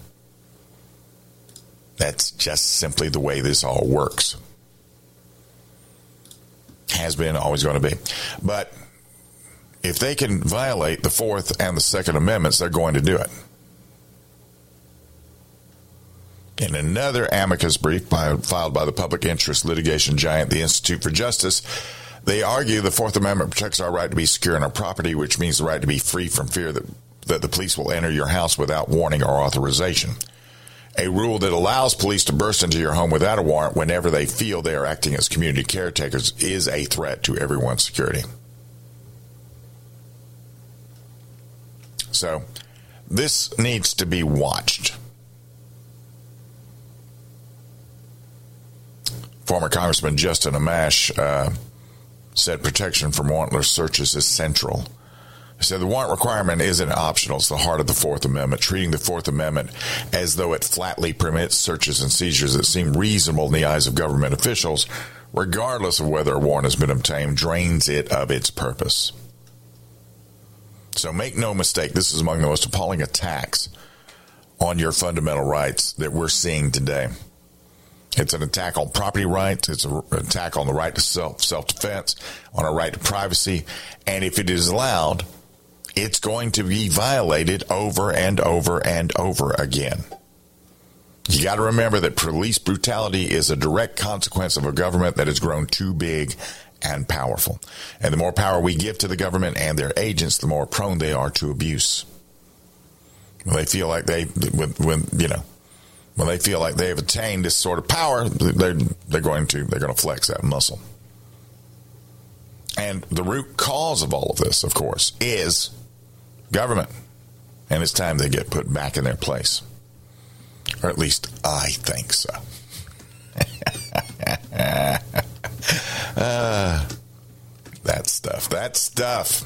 Speaker 11: That's just simply the way this all works. Has been, always going to be. But if they can violate the Fourth and the Second Amendments, they're going to do it. In another amicus brief by, filed by the public interest litigation giant, the Institute for Justice, they argue the Fourth Amendment protects our right to be secure in our property, which means the right to be free from fear that, that the police will enter your house without warning or authorization. A rule that allows police to burst into your home without a warrant whenever they feel they are acting as community caretakers is a threat to everyone's security. So, this needs to be watched. Former Congressman Justin Amash uh, said protection from warrantless searches is central. He said the warrant requirement isn't optional. It's the heart of the Fourth Amendment. Treating the Fourth Amendment as though it flatly permits searches and seizures that seem reasonable in the eyes of government officials, regardless of whether a warrant has been obtained, drains it of its purpose. So make no mistake, this is among the most appalling attacks on your fundamental rights that we're seeing today. It's an attack on property rights. It's an attack on the right to self, self-defense, on our right to privacy. And if it is allowed, it's going to be violated over and over and over again. You got to remember that police brutality is a direct consequence of a government that has grown too big and powerful. And the more power we give to the government and their agents, the more prone they are to abuse. When they feel like they, when, when you know, when they feel like they've attained this sort of power, they're, they're going to they're going to flex that muscle. And the root cause of all of this, of course, is government. And it's time they get put back in their place. Or at least I think so. uh, that stuff. That stuff.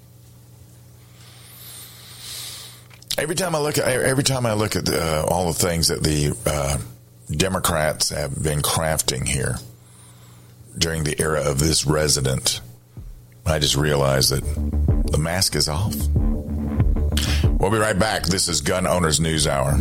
Speaker 11: Every time I look at every time I look at uh, all the things that the uh, Democrats have been crafting here during the era of this resident, I just realize that the mask is off. We'll be right back. This is Gun Owners News Hour.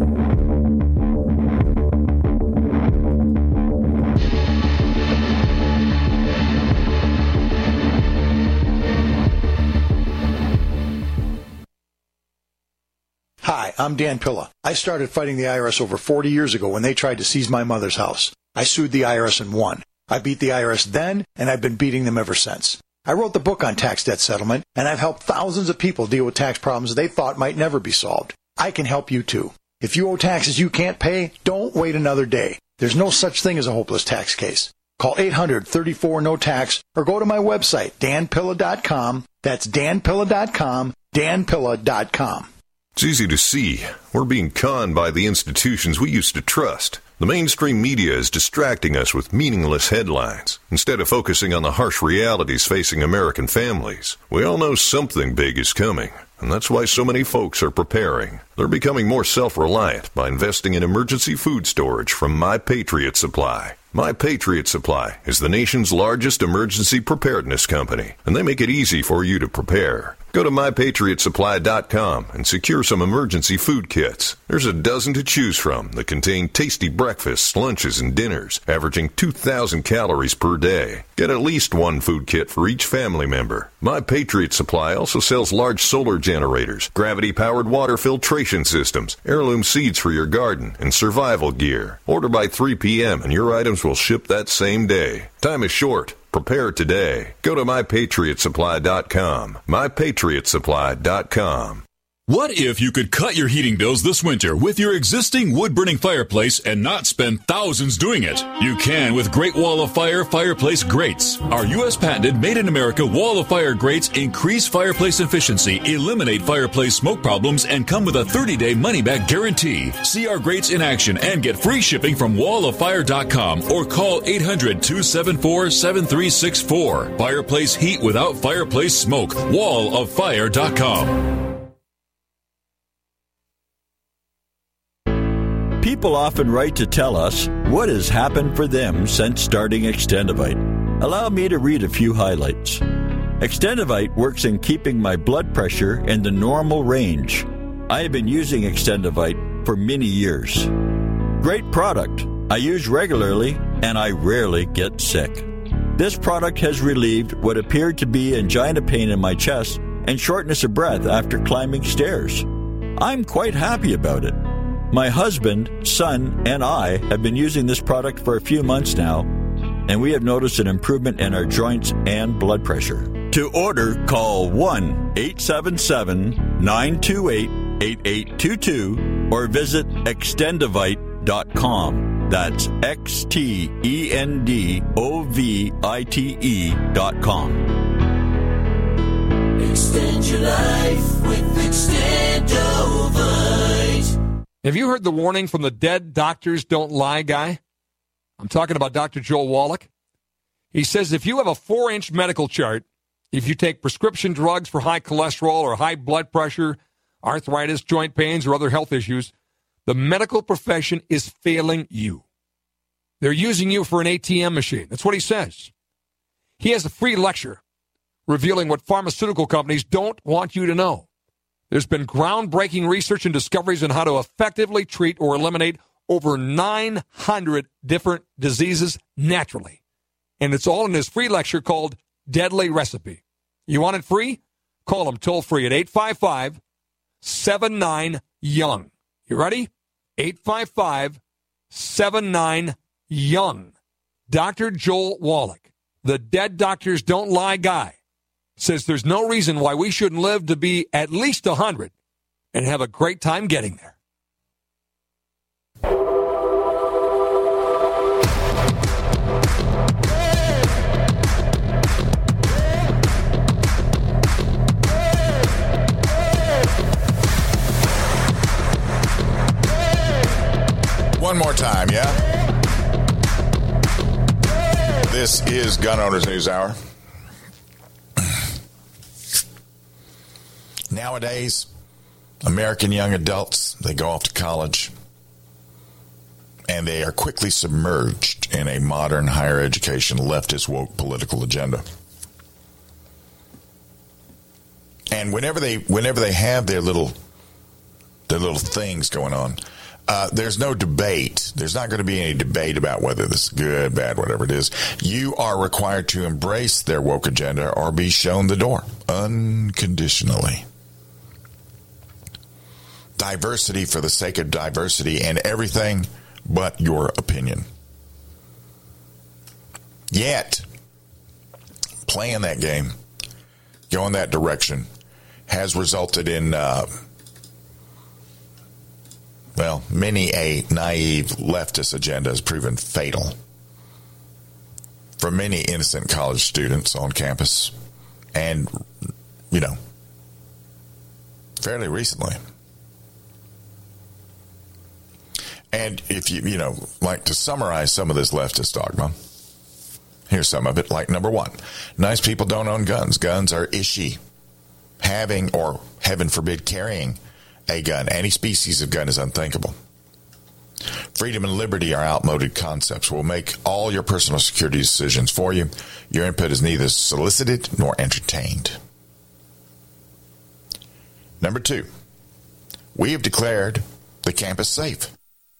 Speaker 1: Hi, I'm Dan Pilla. I started fighting the I R S over forty years ago when they tried to seize my mother's house. I sued the I R S and won. I beat the I R S then, and I've been beating them ever since. I wrote the book on tax debt settlement, and I've helped thousands of people deal with tax problems they thought might never be solved. I can help you too. If you owe taxes you can't pay, don't wait another day. There's no such thing as a hopeless tax case. Call eight hundred, thirty-four, no tax or go to my website, dan pilla dot com. That's dan pilla dot com, dan pilla dot com.
Speaker 2: It's easy to see. We're being conned by the institutions we used to trust. The mainstream media is distracting us with meaningless headlines instead of focusing on the harsh realities facing American families. We all know something big is coming, and that's why so many folks are preparing. They're becoming more self-reliant by investing in emergency food storage from My Patriot Supply. My Patriot Supply is the nation's largest emergency preparedness company, and they make it easy for you to prepare. Go to my patriot supply dot com and secure some emergency food kits. There's a dozen to choose from that contain tasty breakfasts, lunches, and dinners, averaging two thousand calories per day. Get at least one food kit for each family member. My Patriot Supply also sells large solar generators, gravity-powered water filtration systems, heirloom seeds for your garden, and survival gear. Order by three p.m. and your items will ship that same day. Time is short. Prepare today. Go to my patriot supply dot com. my patriot supply dot com.
Speaker 16: What if you could cut your heating bills this winter with your existing wood-burning fireplace and not spend thousands doing it? You can with Great Wall of Fire fireplace grates. Our U S patented made-in-America Wall of Fire grates increase fireplace efficiency, eliminate fireplace smoke problems, and come with a thirty-day money-back guarantee. See our grates in action and get free shipping from wall of fire dot com or call eight hundred, two seven four, seven three six four. Fireplace heat without fireplace smoke. wall of fire dot com.
Speaker 3: People often write to tell us what has happened for them since starting Extendivite. Allow me to read a few highlights. Extendivite works in keeping my blood pressure in the normal range. I have been using Extendivite for many years. Great product. I use regularly and I rarely get sick. This product has relieved what appeared to be angina pain in my chest and shortness of breath after climbing stairs. I'm quite happy about it. My husband, son, and I have been using this product for a few months now, and we have noticed an improvement in our joints and blood pressure. To order, call one eight seven seven, nine two eight, eight eight two two or visit extendivite dot com. That's X T E N D O V I T E dot com.
Speaker 4: Extend your life with Extendivite.
Speaker 5: Have you heard the warning from the Dead Doctors Don't Lie guy? I'm talking about Doctor Joel Wallach. He says if you have a four-inch medical chart, if you take prescription drugs for high cholesterol or high blood pressure, arthritis, joint pains, or other health issues, the medical profession is failing you. They're using you for an A T M machine. That's what he says. He has a free lecture revealing what pharmaceutical companies don't want you to know. There's been groundbreaking research and discoveries on how to effectively treat or eliminate over nine hundred different diseases naturally. And it's all in his free lecture called Deadly Recipe. You want it free? Call him toll free at eight five five, seven nine, young. You ready? eight five five, seven nine, young. Doctor Joel Wallach, the Dead Doctors Don't Lie guy, says there's no reason why we shouldn't live to be at least one hundred and have a great time getting there.
Speaker 11: One more time, yeah? This is Gun Owners News Hour. Nowadays, American young adults, they go off to college, and they are quickly submerged in a modern higher education leftist woke political agenda. And whenever they whenever they have their little their little things going on, uh, there's no debate. There's not going to be any debate about whether this is good, bad, whatever it is. You are required to embrace their woke agenda or be shown the door unconditionally. Diversity for the sake of diversity and everything but your opinion. Yet, playing that game, going that direction, has resulted in, uh, well, many a naive leftist agenda has proven fatal for many innocent college students on campus and, you know, fairly recently. And if you, you know, like to summarize some of this leftist dogma, here's some of it. Like, number one, nice people don't own guns. Guns are ishy. Having, or heaven forbid, carrying a gun, any species of gun, is unthinkable. Freedom and liberty are outmoded concepts. We'll make all your personal security decisions for you. Your input is neither solicited nor entertained. Number two, we have declared the campus safe.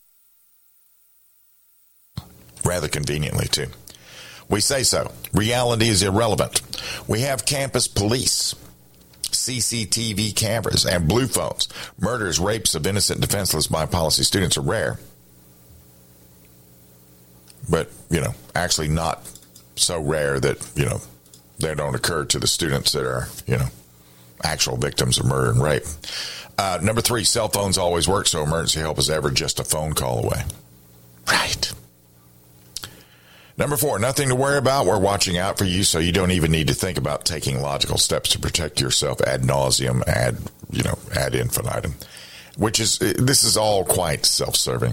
Speaker 11: Rather conveniently, too. We say so. Reality is irrelevant. We have campus police, C C T V cameras, and blue phones. Murders, rapes of innocent, defenseless by-policy students are rare. But, you know, actually not so rare that, you know, they don't occur to the students that are, you know, actual victims of murder and rape. Uh, number three, cell phones always work, so emergency help is ever just a phone call away. Right. Number four, nothing to worry about. We're watching out for you, so you don't even need to think about taking logical steps to protect yourself ad nauseum, ad, you know, ad infinitum, which is, this is all quite self-serving.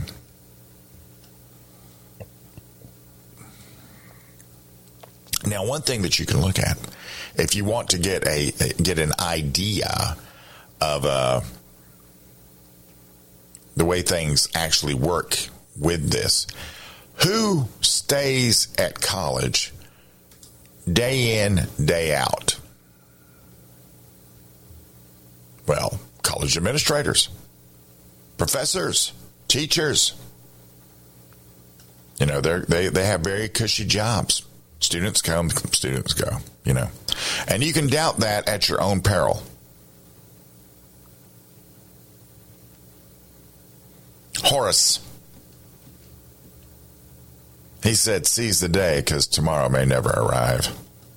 Speaker 11: Now, one thing that you can look at, if you want to get a, get an idea of uh, the way things actually work with this, who stays at college day in, day out? Well, college administrators, professors, teachers. You know, they they they have very cushy jobs. Students come, students go, you know. And you can doubt that at your own peril. Horace. He said, seize the day because tomorrow may never arrive.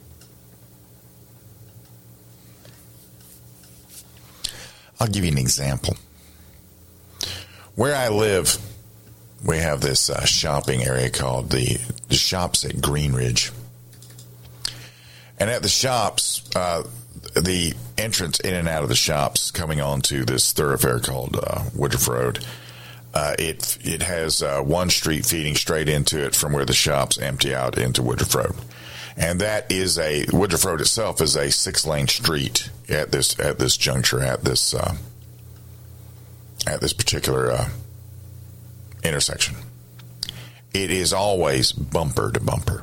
Speaker 11: I'll give you an example. Where I live, we have this uh, shopping area called the, the Shops at Greenridge. And at the shops, uh, the entrance in and out of the shops coming onto this thoroughfare called uh, Woodruff Road, uh, it it has uh, one street feeding straight into it from where the shops empty out into Woodruff Road. And that is a, Woodruff Road itself is a six-lane street at this at this juncture, at this uh, at this particular uh, intersection. It is always bumper to bumper.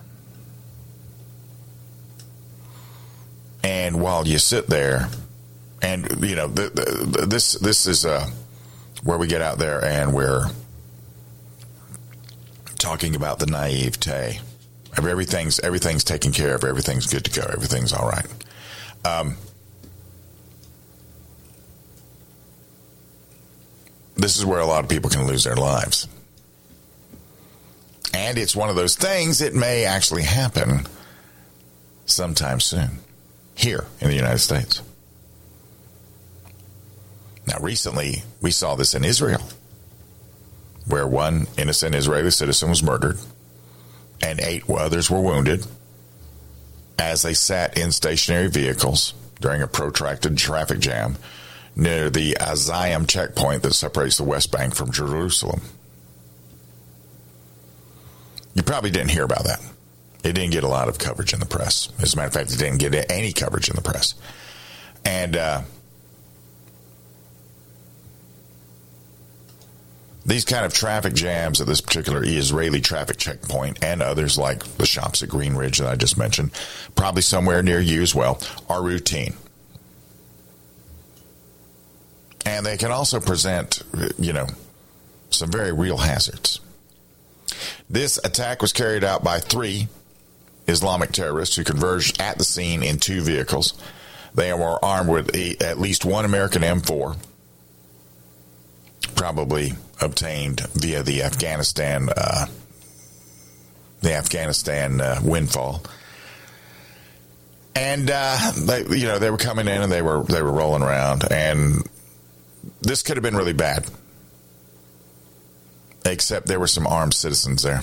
Speaker 11: And while you sit there, and you know, the, the, this this is uh, where we get out there and we're talking about the naivete. Everything's everything's taken care of. Everything's good to go. Everything's all right. Um, this is where a lot of people can lose their lives. And it's one of those things that may actually happen sometime soon here in the United States. Now, recently, we saw this in Israel, where one innocent Israeli citizen was murdered and eight others were wounded as they sat in stationary vehicles during a protracted traffic jam near the Azayim checkpoint that separates the West Bank from Jerusalem. You probably didn't hear about that. It didn't get a lot of coverage in the press. As a matter of fact, it didn't get any coverage in the press. And uh, these kind of traffic jams at this particular Israeli traffic checkpoint and others like the shops at Greenridge that I just mentioned, probably somewhere near you as well, are routine. And they can also present, you know, some very real hazards. This attack was carried out by three Islamic terrorists who converged at the scene in two vehicles. They were armed with a, at least one American M four, probably obtained via the Afghanistan uh, the Afghanistan uh, windfall. And uh, they, you know, they were coming in and they were they were rolling around, and this could have been really bad. Except there were some armed citizens there.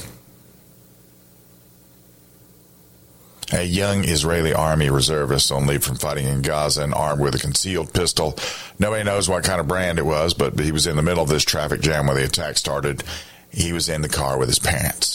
Speaker 11: A young Israeli army reservist on leave from fighting in Gaza and armed with a concealed pistol. Nobody knows what kind of brand it was, but he was in the middle of this traffic jam when the attack started. He was in the car with his parents.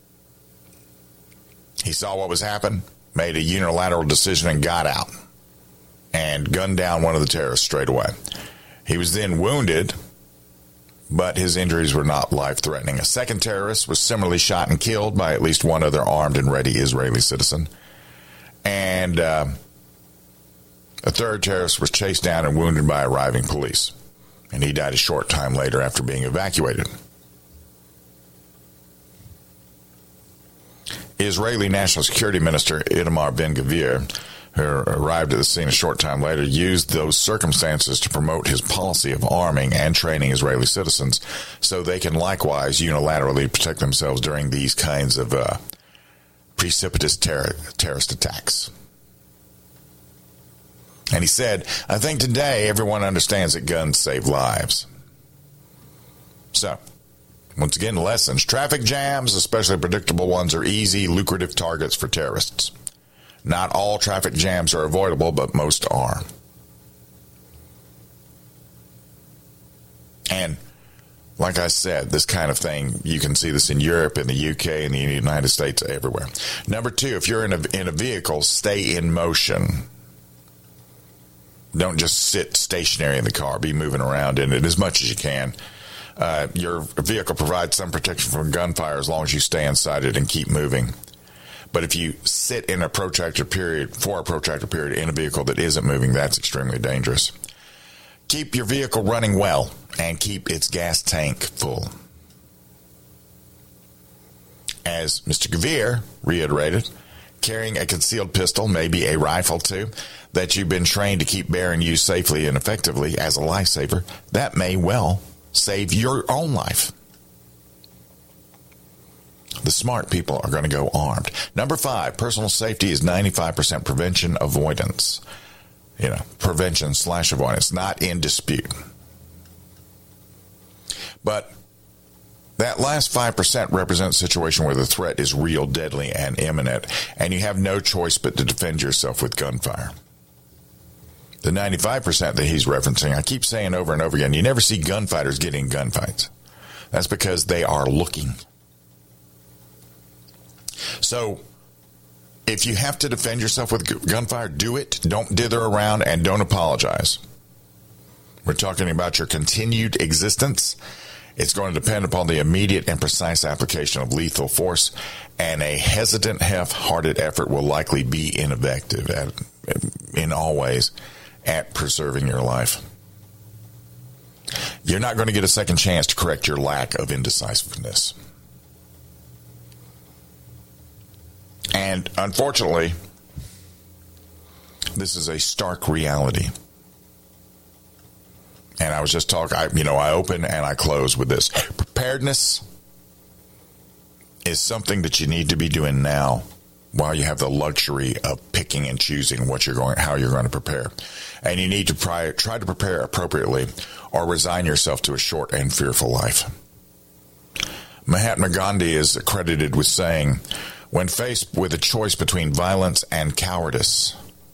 Speaker 11: He saw what was happening, made a unilateral decision, and got out and gunned down one of the terrorists straight away. He was then wounded, but his injuries were not life-threatening. A second terrorist was similarly shot and killed by at least one other armed and ready Israeli citizen. And uh, a third terrorist was chased down and wounded by arriving police. And he died a short time later after being evacuated. Israeli National Security Minister Itamar Ben-Gvir, who arrived at the scene a short time later, used those circumstances to promote his policy of arming and training Israeli citizens so they can likewise unilaterally protect themselves during these kinds of uh, precipitous terror, terrorist attacks. And he said, I think today everyone understands that guns save lives. So, once again, lessons. Traffic jams, especially predictable ones, are easy, lucrative targets for terrorists. Not all traffic jams are avoidable, but most are. And like I said, this kind of thing, you can see this in Europe, in the U K, in the United States, everywhere. Number two, if you're in a, in a vehicle, stay in motion. Don't just sit stationary in the car. Be moving around in it as much as you can. Uh, your vehicle provides some protection from gunfire as long as you stay inside it and keep moving. But if you sit in a protracted period, for a protracted period in a vehicle that isn't moving, that's extremely dangerous. Keep your vehicle running well and keep its gas tank full. As Mister Gavir reiterated, carrying a concealed pistol, maybe a rifle too, that you've been trained to keep bear and use safely and effectively as a lifesaver, that may well save your own life. The smart people are going to go armed. Number five, personal safety is ninety-five percent prevention avoidance. You know, prevention slash avoidance, not in dispute. But that last five percent represents a situation where the threat is real, deadly, and imminent, and you have no choice but to defend yourself with gunfire. The ninety-five percent that he's referencing, I keep saying over and over again, you never see gunfighters get in gunfights. That's because they are looking. So, if you have to defend yourself with gunfire, do it. Don't dither around and don't apologize. We're talking about your continued existence. It's going to depend upon the immediate and precise application of lethal force, and a hesitant, half-hearted effort will likely be ineffective at, in all ways at preserving your life. You're not going to get a second chance to correct your lack of indecisiveness. And unfortunately, this is a stark reality. And I was just talking, I, you know, I open and I close with this. Preparedness is something that you need to be doing now while you have the luxury of picking and choosing what you're going, how you're going to prepare. And you need to try, try to prepare appropriately or resign yourself to a short and fearful life. Mahatma Gandhi is credited with saying, when faced with a choice between violence and cowardice,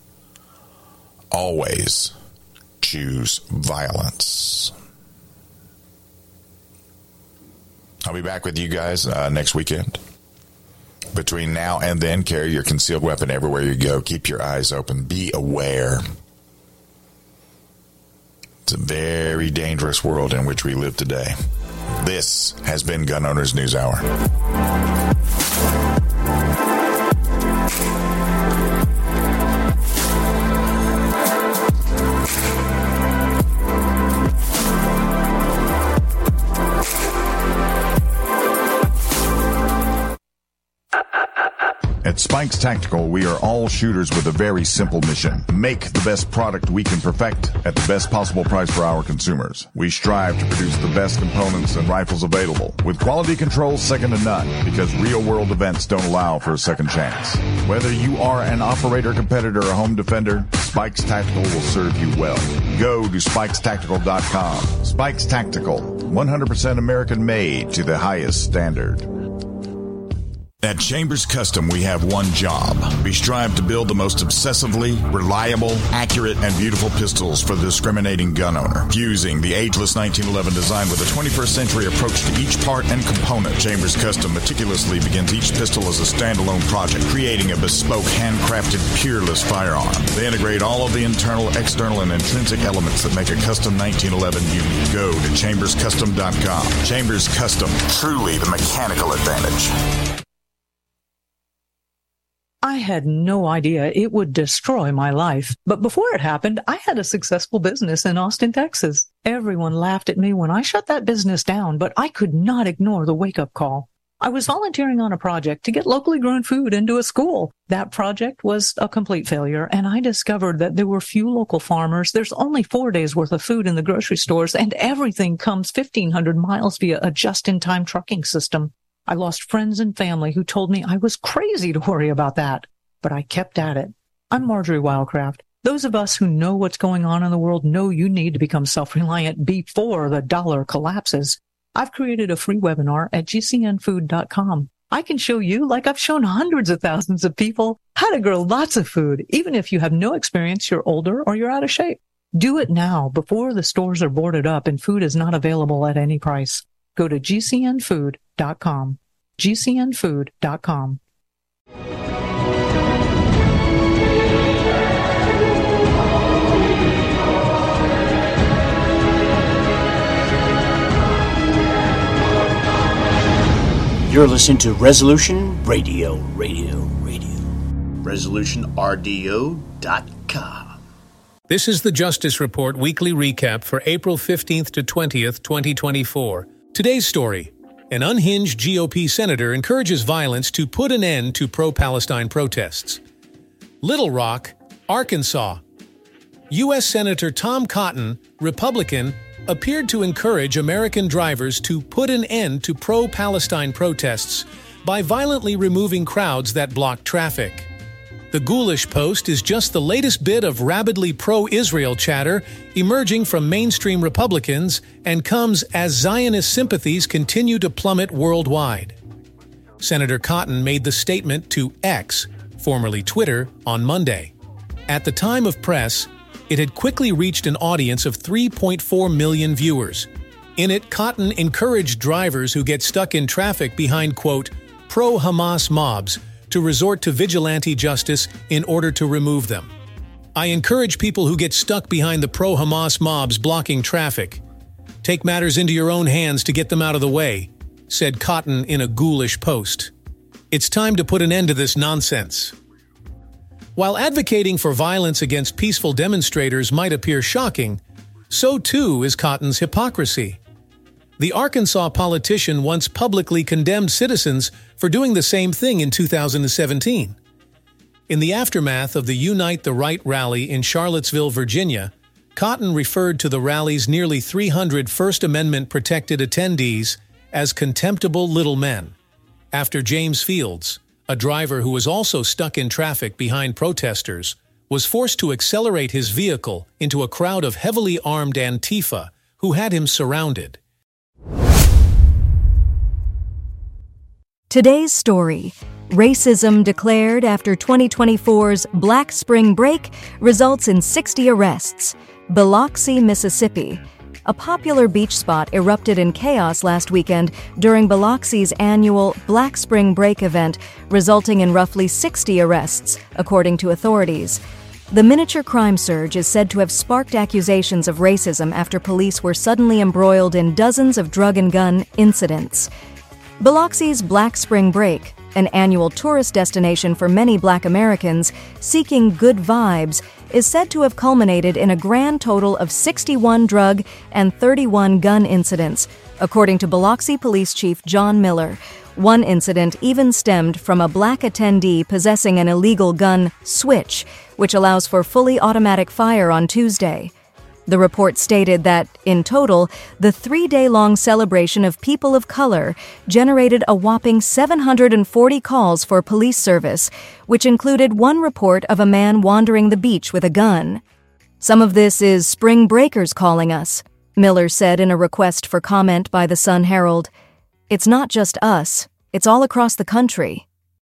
Speaker 11: always choose violence. I'll be back with you guys uh, next weekend. Between now and then, carry your concealed weapon everywhere you go. Keep your eyes open. Be aware. It's a very dangerous world in which we live today. This has been Gun Owners News Hour.
Speaker 13: At Spikes Tactical, we are all shooters with a very simple mission. Make the best product we can perfect at the best possible price for our consumers. We strive to produce the best components and rifles available, with quality control second to none, because real-world events don't allow for a second chance. Whether you are an operator, competitor, or home defender, Spikes Tactical will serve you well. Go to spikes tactical dot com. Spikes Tactical, one hundred percent American-made to the highest standard. At Chambers Custom, we have one job. We strive to build the most obsessively reliable, accurate, and beautiful pistols for the discriminating gun owner. Fusing the ageless nineteen eleven design with a twenty-first century approach to each part and component, Chambers Custom meticulously begins each pistol as a standalone project, creating a bespoke, handcrafted, peerless firearm. They integrate all of the internal, external, and intrinsic elements that make a custom nineteen eleven unique. Go to chambers custom dot com. Chambers Custom, truly the mechanical advantage.
Speaker 6: I had no idea it would destroy my life. But before it happened, I had a successful business in Austin, Texas. Everyone laughed at me when I shut that business down, but I could not ignore the wake-up call. I was volunteering on a project to get locally grown food into a school. That project was a complete failure, and I discovered that there were few local farmers. There's only four days worth of food in the grocery stores, and everything comes fifteen hundred miles via a just-in-time trucking system. I lost friends and family who told me I was crazy to worry about that, but I kept at it. I'm Marjorie Wildcraft. Those of us who know what's going on in the world know you need to become self-reliant before the dollar collapses. I've created a free webinar at G C N food dot com. I can show you, like I've shown hundreds of thousands of people, how to grow lots of food, even if you have no experience, you're older, or you're out of shape. Do it now before the stores are boarded up and food is not available at any price. Go to G C N food dot com. G C N food dot com.
Speaker 7: You're listening to Resolution Radio, Radio, Radio. resolution R D O dot com.
Speaker 8: This is the Justice Report weekly recap for April fifteenth to twentieth, twenty twenty-four. Today's story: an unhinged G O P senator encourages violence to put an end to pro-Palestine protests. Little Rock, Arkansas. U S Senator Tom Cotton, Republican, appeared to encourage American drivers to put an end to pro-Palestine protests by violently removing crowds that block traffic. The Ghoulish Post is just the latest bit of rabidly pro-Israel chatter emerging from mainstream Republicans and comes as Zionist sympathies continue to plummet worldwide. Senator Cotton made the statement to X, formerly Twitter, on Monday. At the time of press, it had quickly reached an audience of three point four million viewers. In it, Cotton encouraged drivers who get stuck in traffic behind, quote, pro-Hamas mobs to resort to vigilante justice in order to remove them. I encourage people who get stuck behind the pro-Hamas mobs blocking traffic. Take matters into your own hands to get them out of the way, said Cotton in a Ghoulish post. It's time to put an end to this nonsense. While advocating for violence against peaceful demonstrators might appear shocking, so too is Cotton's hypocrisy. The Arkansas politician once publicly condemned citizens for doing the same thing in two thousand seventeen. In the aftermath of the Unite the Right rally in Charlottesville, Virginia, Cotton referred to the rally's nearly three hundred First Amendment-protected attendees as contemptible little men, after James Fields, a driver who was also stuck in traffic behind protesters, was forced to accelerate his vehicle into a crowd of heavily armed Antifa who had him surrounded.
Speaker 9: Today's story: racism declared after twenty twenty-four's Black Spring Break results in sixty arrests. Biloxi, Mississippi. A popular beach spot erupted in chaos last weekend during Biloxi's annual Black Spring Break event, resulting in roughly sixty arrests, according to authorities. The miniature crime surge is said to have sparked accusations of racism after police were suddenly embroiled in dozens of drug and gun incidents. Biloxi's Black Spring Break, an annual tourist destination for many Black Americans seeking good vibes, is said to have culminated in a grand total of sixty-one drug and thirty-one gun incidents, according to Biloxi Police Chief John Miller. One incident even stemmed from a Black attendee possessing an illegal gun, Switch, which allows for fully automatic fire on Tuesday. The report stated that, in total, the three-day-long celebration of people of color generated a whopping seven hundred forty calls for police service, which included one report of a man wandering the beach with a gun. Some of this is spring breakers calling us, Miller said in a request for comment by the Sun Herald. It's not just us, it's all across the country.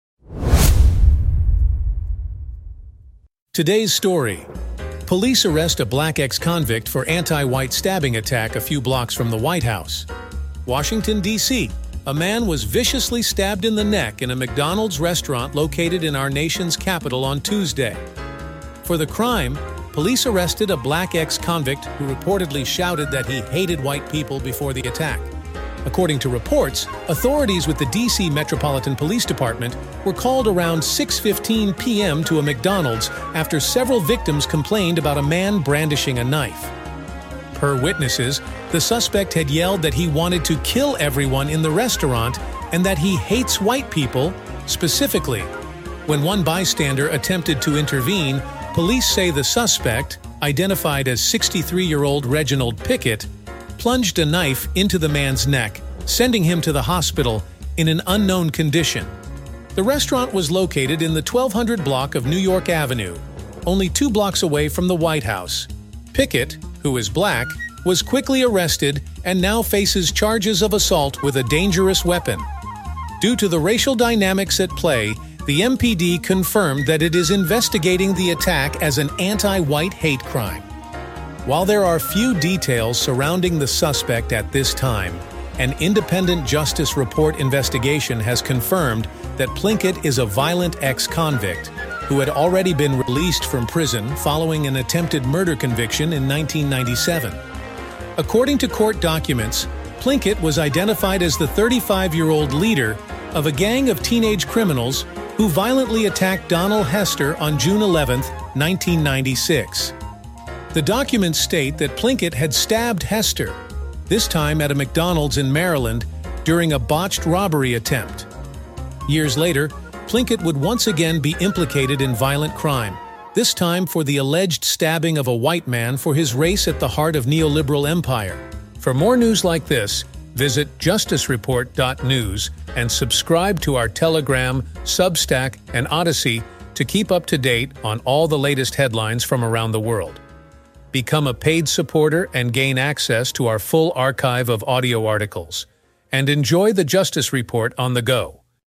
Speaker 8: Today's story: police arrest a Black ex-convict for anti-white stabbing attack a few blocks from the White House. Washington, D C A man was viciously stabbed in the neck in a McDonald's restaurant located in our nation's capital on Tuesday. For the crime, police arrested a Black ex-convict who reportedly shouted that he hated white people before the attack. According to reports, authorities with the D C Metropolitan Police Department were called around six fifteen p.m. to a McDonald's after several victims complained about a man brandishing a knife. Per witnesses, the suspect had yelled that he wanted to kill everyone in the restaurant and that he hates white people, specifically. When one bystander attempted to intervene, police say the suspect, identified as sixty-three-year-old Reginald Pickett, plunged a knife into the man's neck, sending him to the hospital in an unknown condition. The restaurant was located in the twelve hundred block of New York Avenue. only two blocks away from the White House. Pickett, who is black, was quickly arrested and now faces charges of assault with a dangerous weapon. Due to the racial dynamics at play, the M P D confirmed that it is investigating the attack as an anti-white hate crime. While there are few details surrounding the suspect at this time, an independent Justice Report investigation has confirmed that Plinkett is a violent ex-convict who had already been released from prison following an attempted murder conviction in nineteen ninety-seven. According to court documents, Plinkett was identified as the thirty-five-year-old leader of a gang of teenage criminals who violently attacked Donald Hester on June eleventh, nineteen ninety-six. The documents state that Plinkett had stabbed Hester, this time at a McDonald's in Maryland, during a botched robbery attempt. Years later, Plinkett would once again be implicated in violent crime, this time for the alleged stabbing of a white man for his race at the heart of neoliberal empire. For more news like this, visit justice report dot news and subscribe to our Telegram, Substack, and Odyssey to keep up to date on all the latest headlines from around the world. Become a paid supporter and gain access to our full archive of audio articles. And enjoy the Justice Report on the go.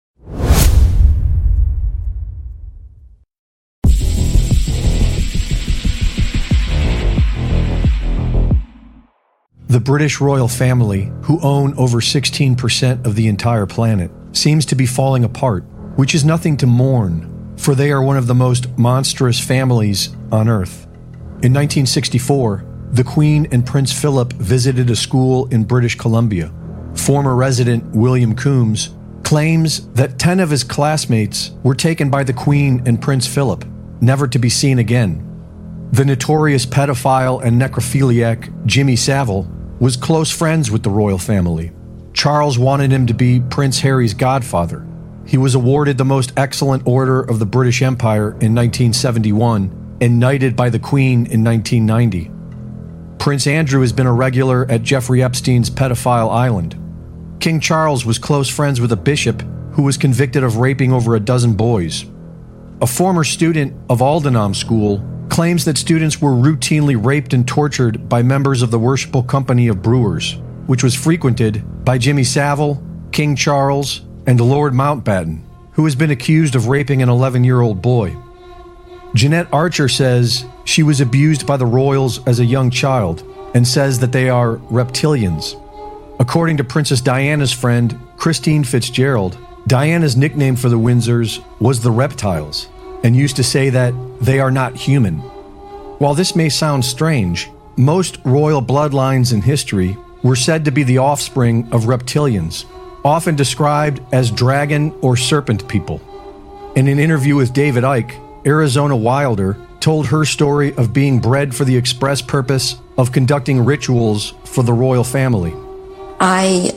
Speaker 10: The British royal family, who own over sixteen percent of the entire planet, seems to be falling apart, which is nothing to mourn, for they are one of the most monstrous families on Earth. In nineteen sixty-four, the Queen and Prince Philip visited a school in British Columbia. Former resident William Coombs claims that ten of his classmates were taken by the Queen and Prince Philip, never to be seen again. The notorious pedophile and necrophiliac Jimmy Savile was close friends with the royal family. Charles wanted him to be Prince Harry's godfather. He was awarded the Most Excellent Order of the British Empire in nineteen seventy-one and knighted by the Queen in nineteen ninety. Prince Andrew has been a regular at Jeffrey Epstein's pedophile island. King Charles was close friends with a bishop who was convicted of raping over a dozen boys. A former student of Aldenham School claims that students were routinely raped and tortured by members of the Worshipful Company of Brewers, which was frequented by Jimmy Savile, King Charles, and Lord Mountbatten, who has been accused of raping an eleven-year-old boy. Jeanette Archer says she was abused by the royals as a young child and says that they are reptilians. According to Princess Diana's friend, Christine Fitzgerald, Diana's nickname for the Windsors was the Reptiles, and used to say that they are not human. While this may sound strange, most royal bloodlines in history were said to be the offspring of reptilians, often described as dragon or serpent people. In an interview with David Icke, Arizona Wilder told her story of being bred for the express purpose of conducting rituals for the royal family.
Speaker 12: I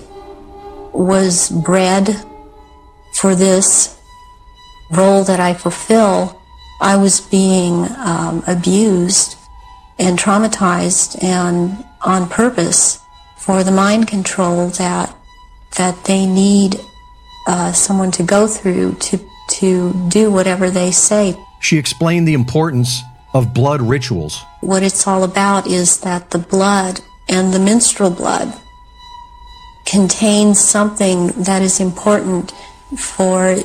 Speaker 12: was bred for this role that I fulfill. I was being um, abused and traumatized, and on purpose, for the mind control that that they need uh, someone to go through to to do whatever they say.
Speaker 10: She explained the importance of blood rituals.
Speaker 12: What it's all about is that the blood and the menstrual blood contains something that is important for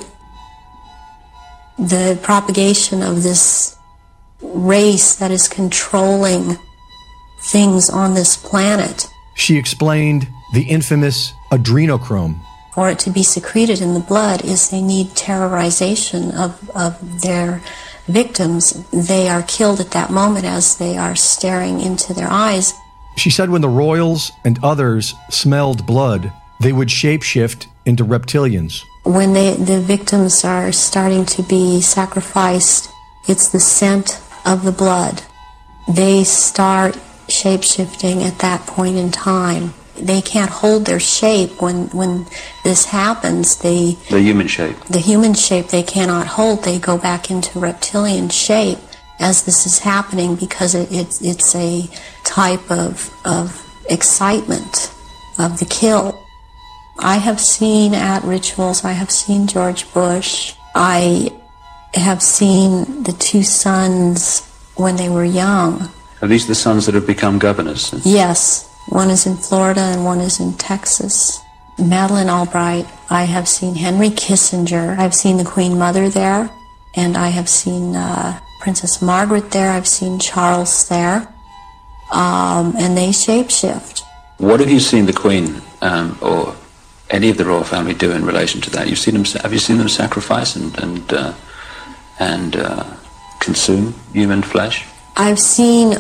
Speaker 12: the propagation of this race that is controlling things on this planet.
Speaker 10: She explained the infamous adrenochrome.
Speaker 12: For it to be secreted in the blood is they need terrorization of, of their victims. They are killed at that moment as they are staring into their eyes.
Speaker 10: She said when the royals and others smelled blood, they would shapeshift into reptilians.
Speaker 12: When they, the victims are starting to be sacrificed, it's the scent of the blood. They start shapeshifting at that point in time. They can't hold their shape when, when this happens. They,
Speaker 14: the human shape.
Speaker 12: The human shape they cannot hold. They go back into reptilian shape as this is happening because it, it, it's a type of, of excitement of the kill. I have seen at rituals, I have seen George Bush. I have seen the two sons when they were young.
Speaker 14: Are these the sons that have become governors?
Speaker 12: Yes. One is in Florida and one is in Texas. Madeleine Albright, I have seen Henry Kissinger. I've seen the Queen Mother there, and I have seen uh, Princess Margaret there. I've seen Charles there, um, and they shapeshift.
Speaker 14: What have you seen the Queen um, or any of the royal family do in relation to that? You've seen them. Have you seen them sacrifice and and uh, and uh, consume human flesh?
Speaker 12: I've seen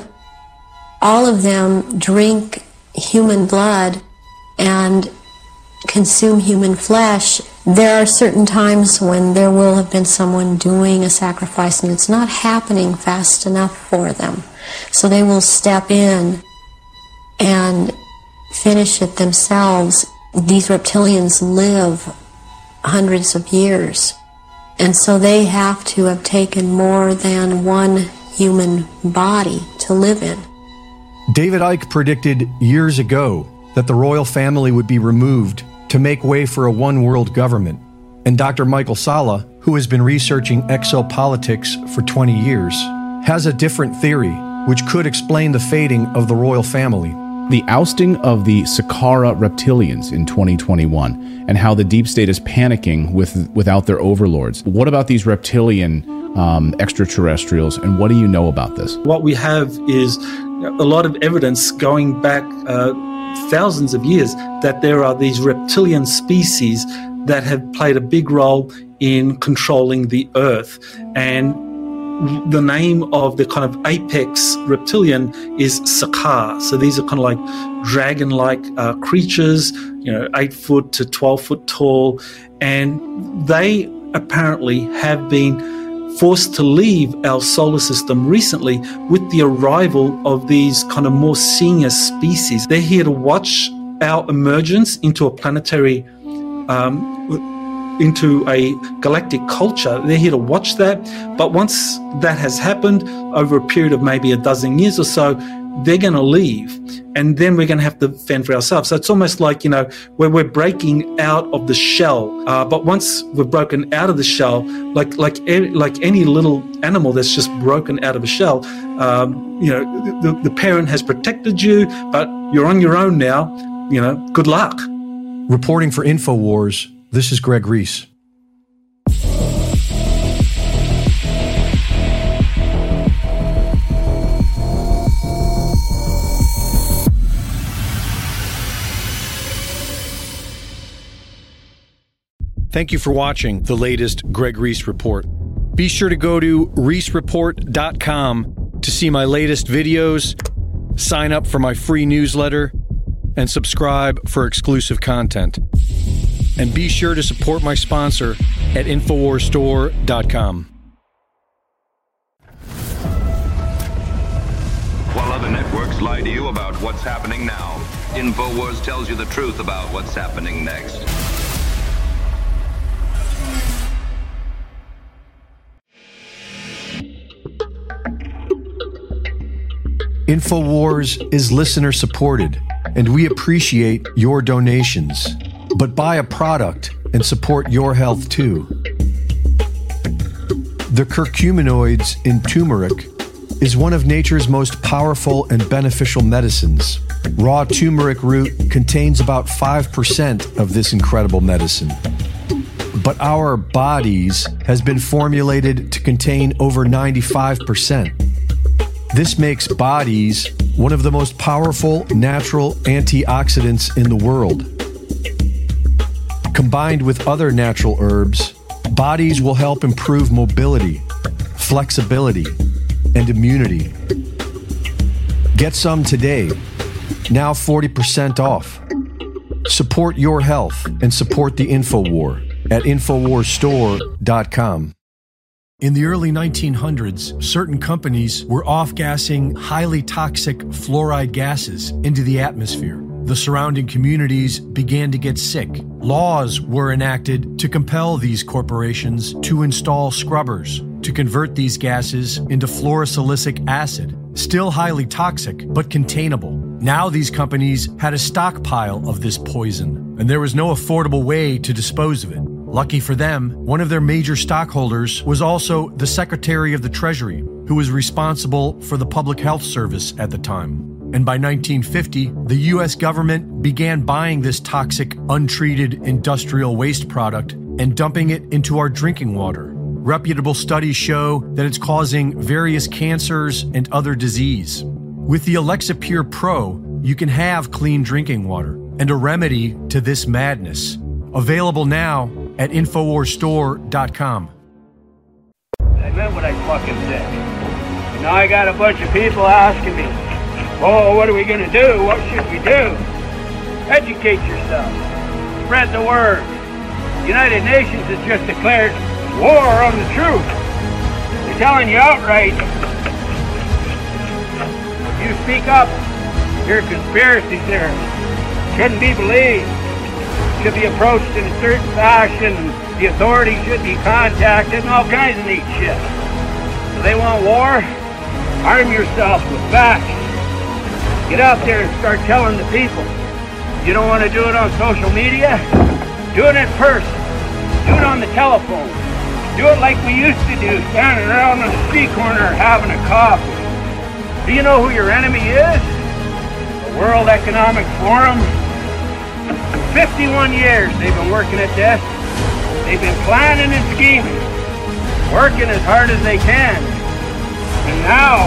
Speaker 12: all of them drink human blood and consume human flesh. There are certain times when there will have been someone doing a sacrifice and it's not happening fast enough for them. So they will step in and finish it themselves. These reptilians live hundreds of years, and so they have to have taken more than one human body to live in.
Speaker 10: David Icke predicted years ago that the royal family would be removed to make way for a one-world government. And Doctor Michael Salla, who has been researching exopolitics for twenty years, has a different theory which could explain the fading of the royal family.
Speaker 15: The ousting of the Saqqara reptilians in twenty twenty-one and how the deep state is panicking with without their overlords. What about these reptilian um, extraterrestrials, and what do you know about this?
Speaker 17: What we have is a lot of evidence going back uh, thousands of years that there are these reptilian species that have played a big role in controlling the earth. And the name of the kind of apex reptilian is Saqqara. So these are kind of like dragon-like uh, creatures, you know, eight foot to twelve foot tall. And they apparently have been forced to leave our solar system recently with the arrival of these kind of more senior species. They're here to watch our emergence into a planetary, um, into a galactic culture. They're here to watch that. But once that has happened over a period of maybe a dozen years or so, they're going to leave. And then we're going to have to fend for ourselves. So it's almost like, you know, where we're breaking out of the shell. Uh, but once we're broken out of the shell, like like like any little animal that's just broken out of a shell, um, you know, the, the parent has protected you, but you're on your own now. You know, good luck.
Speaker 10: Reporting for InfoWars, this is Greg Reese. Thank you for watching the latest Greg Reese Report. Be sure to go to reese report dot com to see my latest videos, sign up for my free newsletter, and subscribe for exclusive content. And be sure to support my sponsor at infowars store dot com.
Speaker 18: While other networks lie to you about what's happening now, InfoWars tells you the truth about what's happening next.
Speaker 10: InfoWars is listener supported, and we appreciate your donations. But buy a product and support your health too. The curcuminoids in turmeric is one of nature's most powerful and beneficial medicines. Raw turmeric root contains about five percent of this incredible medicine. But our bodies has been formulated to contain over ninety-five percent. This makes bodies one of the most powerful natural antioxidants in the world. Combined with other natural herbs, bodies will help improve mobility, flexibility, and immunity. Get some today, now forty percent off. Support your health and support the InfoWar at infowars store dot com. In the early nineteen hundreds, certain companies were off-gassing highly toxic fluoride gases into the atmosphere. The surrounding communities began to get sick. Laws were enacted to compel these corporations to install scrubbers to convert these gases into fluorosilicic acid, still highly toxic but containable. Now these companies had a stockpile of this poison, and there was no affordable way to dispose of it. Lucky for them, one of their major stockholders was also the Secretary of the Treasury, who was responsible for the Public Health Service at the time. And by nineteen fifty, the U S government began buying this toxic, untreated industrial waste product and dumping it into our drinking water. Reputable studies show that it's causing various cancers and other disease. With the Alexa Pure Pro, you can have clean drinking water and a remedy to this madness. Available now at Infowars Store dot com.
Speaker 19: I meant what I fucking said. And now I got a bunch of people asking me, oh, what are we going to do? What should we do? Educate yourself. Spread the word. The United Nations has just declared war on the truth. They're telling you outright, if you speak up, your conspiracy theories shouldn't be believed. Should be approached in a certain fashion. The authorities should be contacted and all kinds of neat shit. So they want war? Arm yourself with facts. Get out there and start telling the people. You don't want to do it on social media? Do it in person. Do it on the telephone. Do it like we used to do, standing around on the street corner having a coffee. Do you know who your enemy is? The World Economic Forum. For fifty-one years they've been working at this. They've been planning and scheming, working as hard as they can. And now,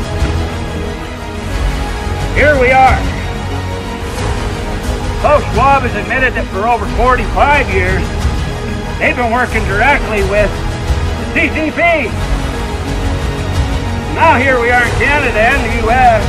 Speaker 19: here we are. Klaus Schwab has admitted that for over forty-five years, they've been working directly with the C C P. Now here we are in Canada and the U S.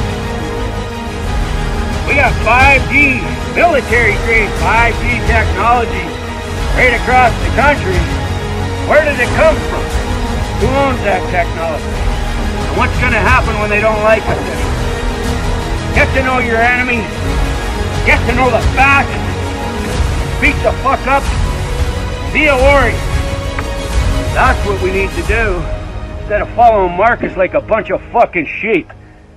Speaker 19: We got five G, military-grade five G technology right across the country. Where did it come from? Who owns that technology? And what's going to happen when they don't like us anymore? Get to know your enemy. Get to know the facts. Speak the fuck up. Be a warrior. That's what we need to do, instead of following Marcus like a bunch of fucking sheep.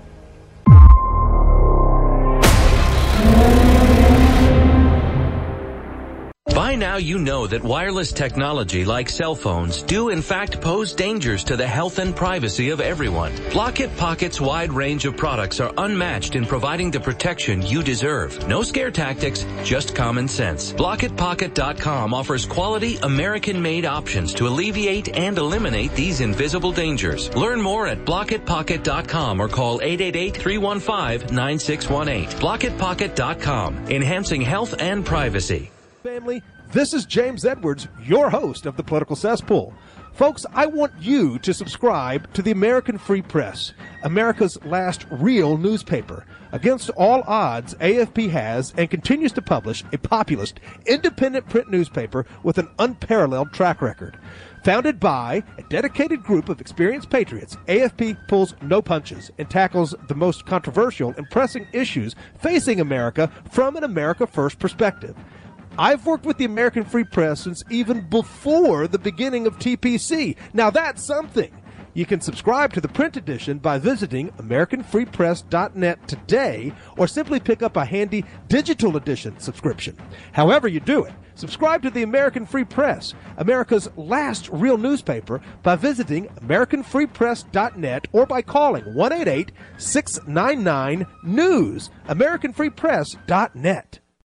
Speaker 20: By now you know that wireless technology like cell phones do in fact pose dangers to the health and privacy of everyone. Block-It Pocket's wide range of products are unmatched in providing the protection you deserve. No scare tactics, just common sense. Block It Pocket dot com offers quality American-made options to alleviate and eliminate these invisible dangers. Learn more at Block It Pocket dot com or call eight eight eight, three one five, nine six one eight. Block It Pocket dot com, enhancing health and privacy.
Speaker 21: Family, this is James Edwards, your host of the Political Cesspool. Folks, I want you to subscribe to the American Free Press, America's last real newspaper. Against all odds, A F P has and continues to publish a populist, independent print newspaper with an unparalleled track record. Founded by a dedicated group of experienced patriots, A F P pulls no punches and tackles the most controversial and pressing issues facing America from an America First perspective. I've worked with the American Free Press since even before the beginning of T P C. Now that's something. You can subscribe to the print edition by visiting American Free Press dot net today, or simply pick up a handy digital edition subscription. However you do it, subscribe to the American Free Press, America's last real newspaper, by visiting American Free Press dot net or by calling one eight eight, six nine nine, news, American Free Press dot net.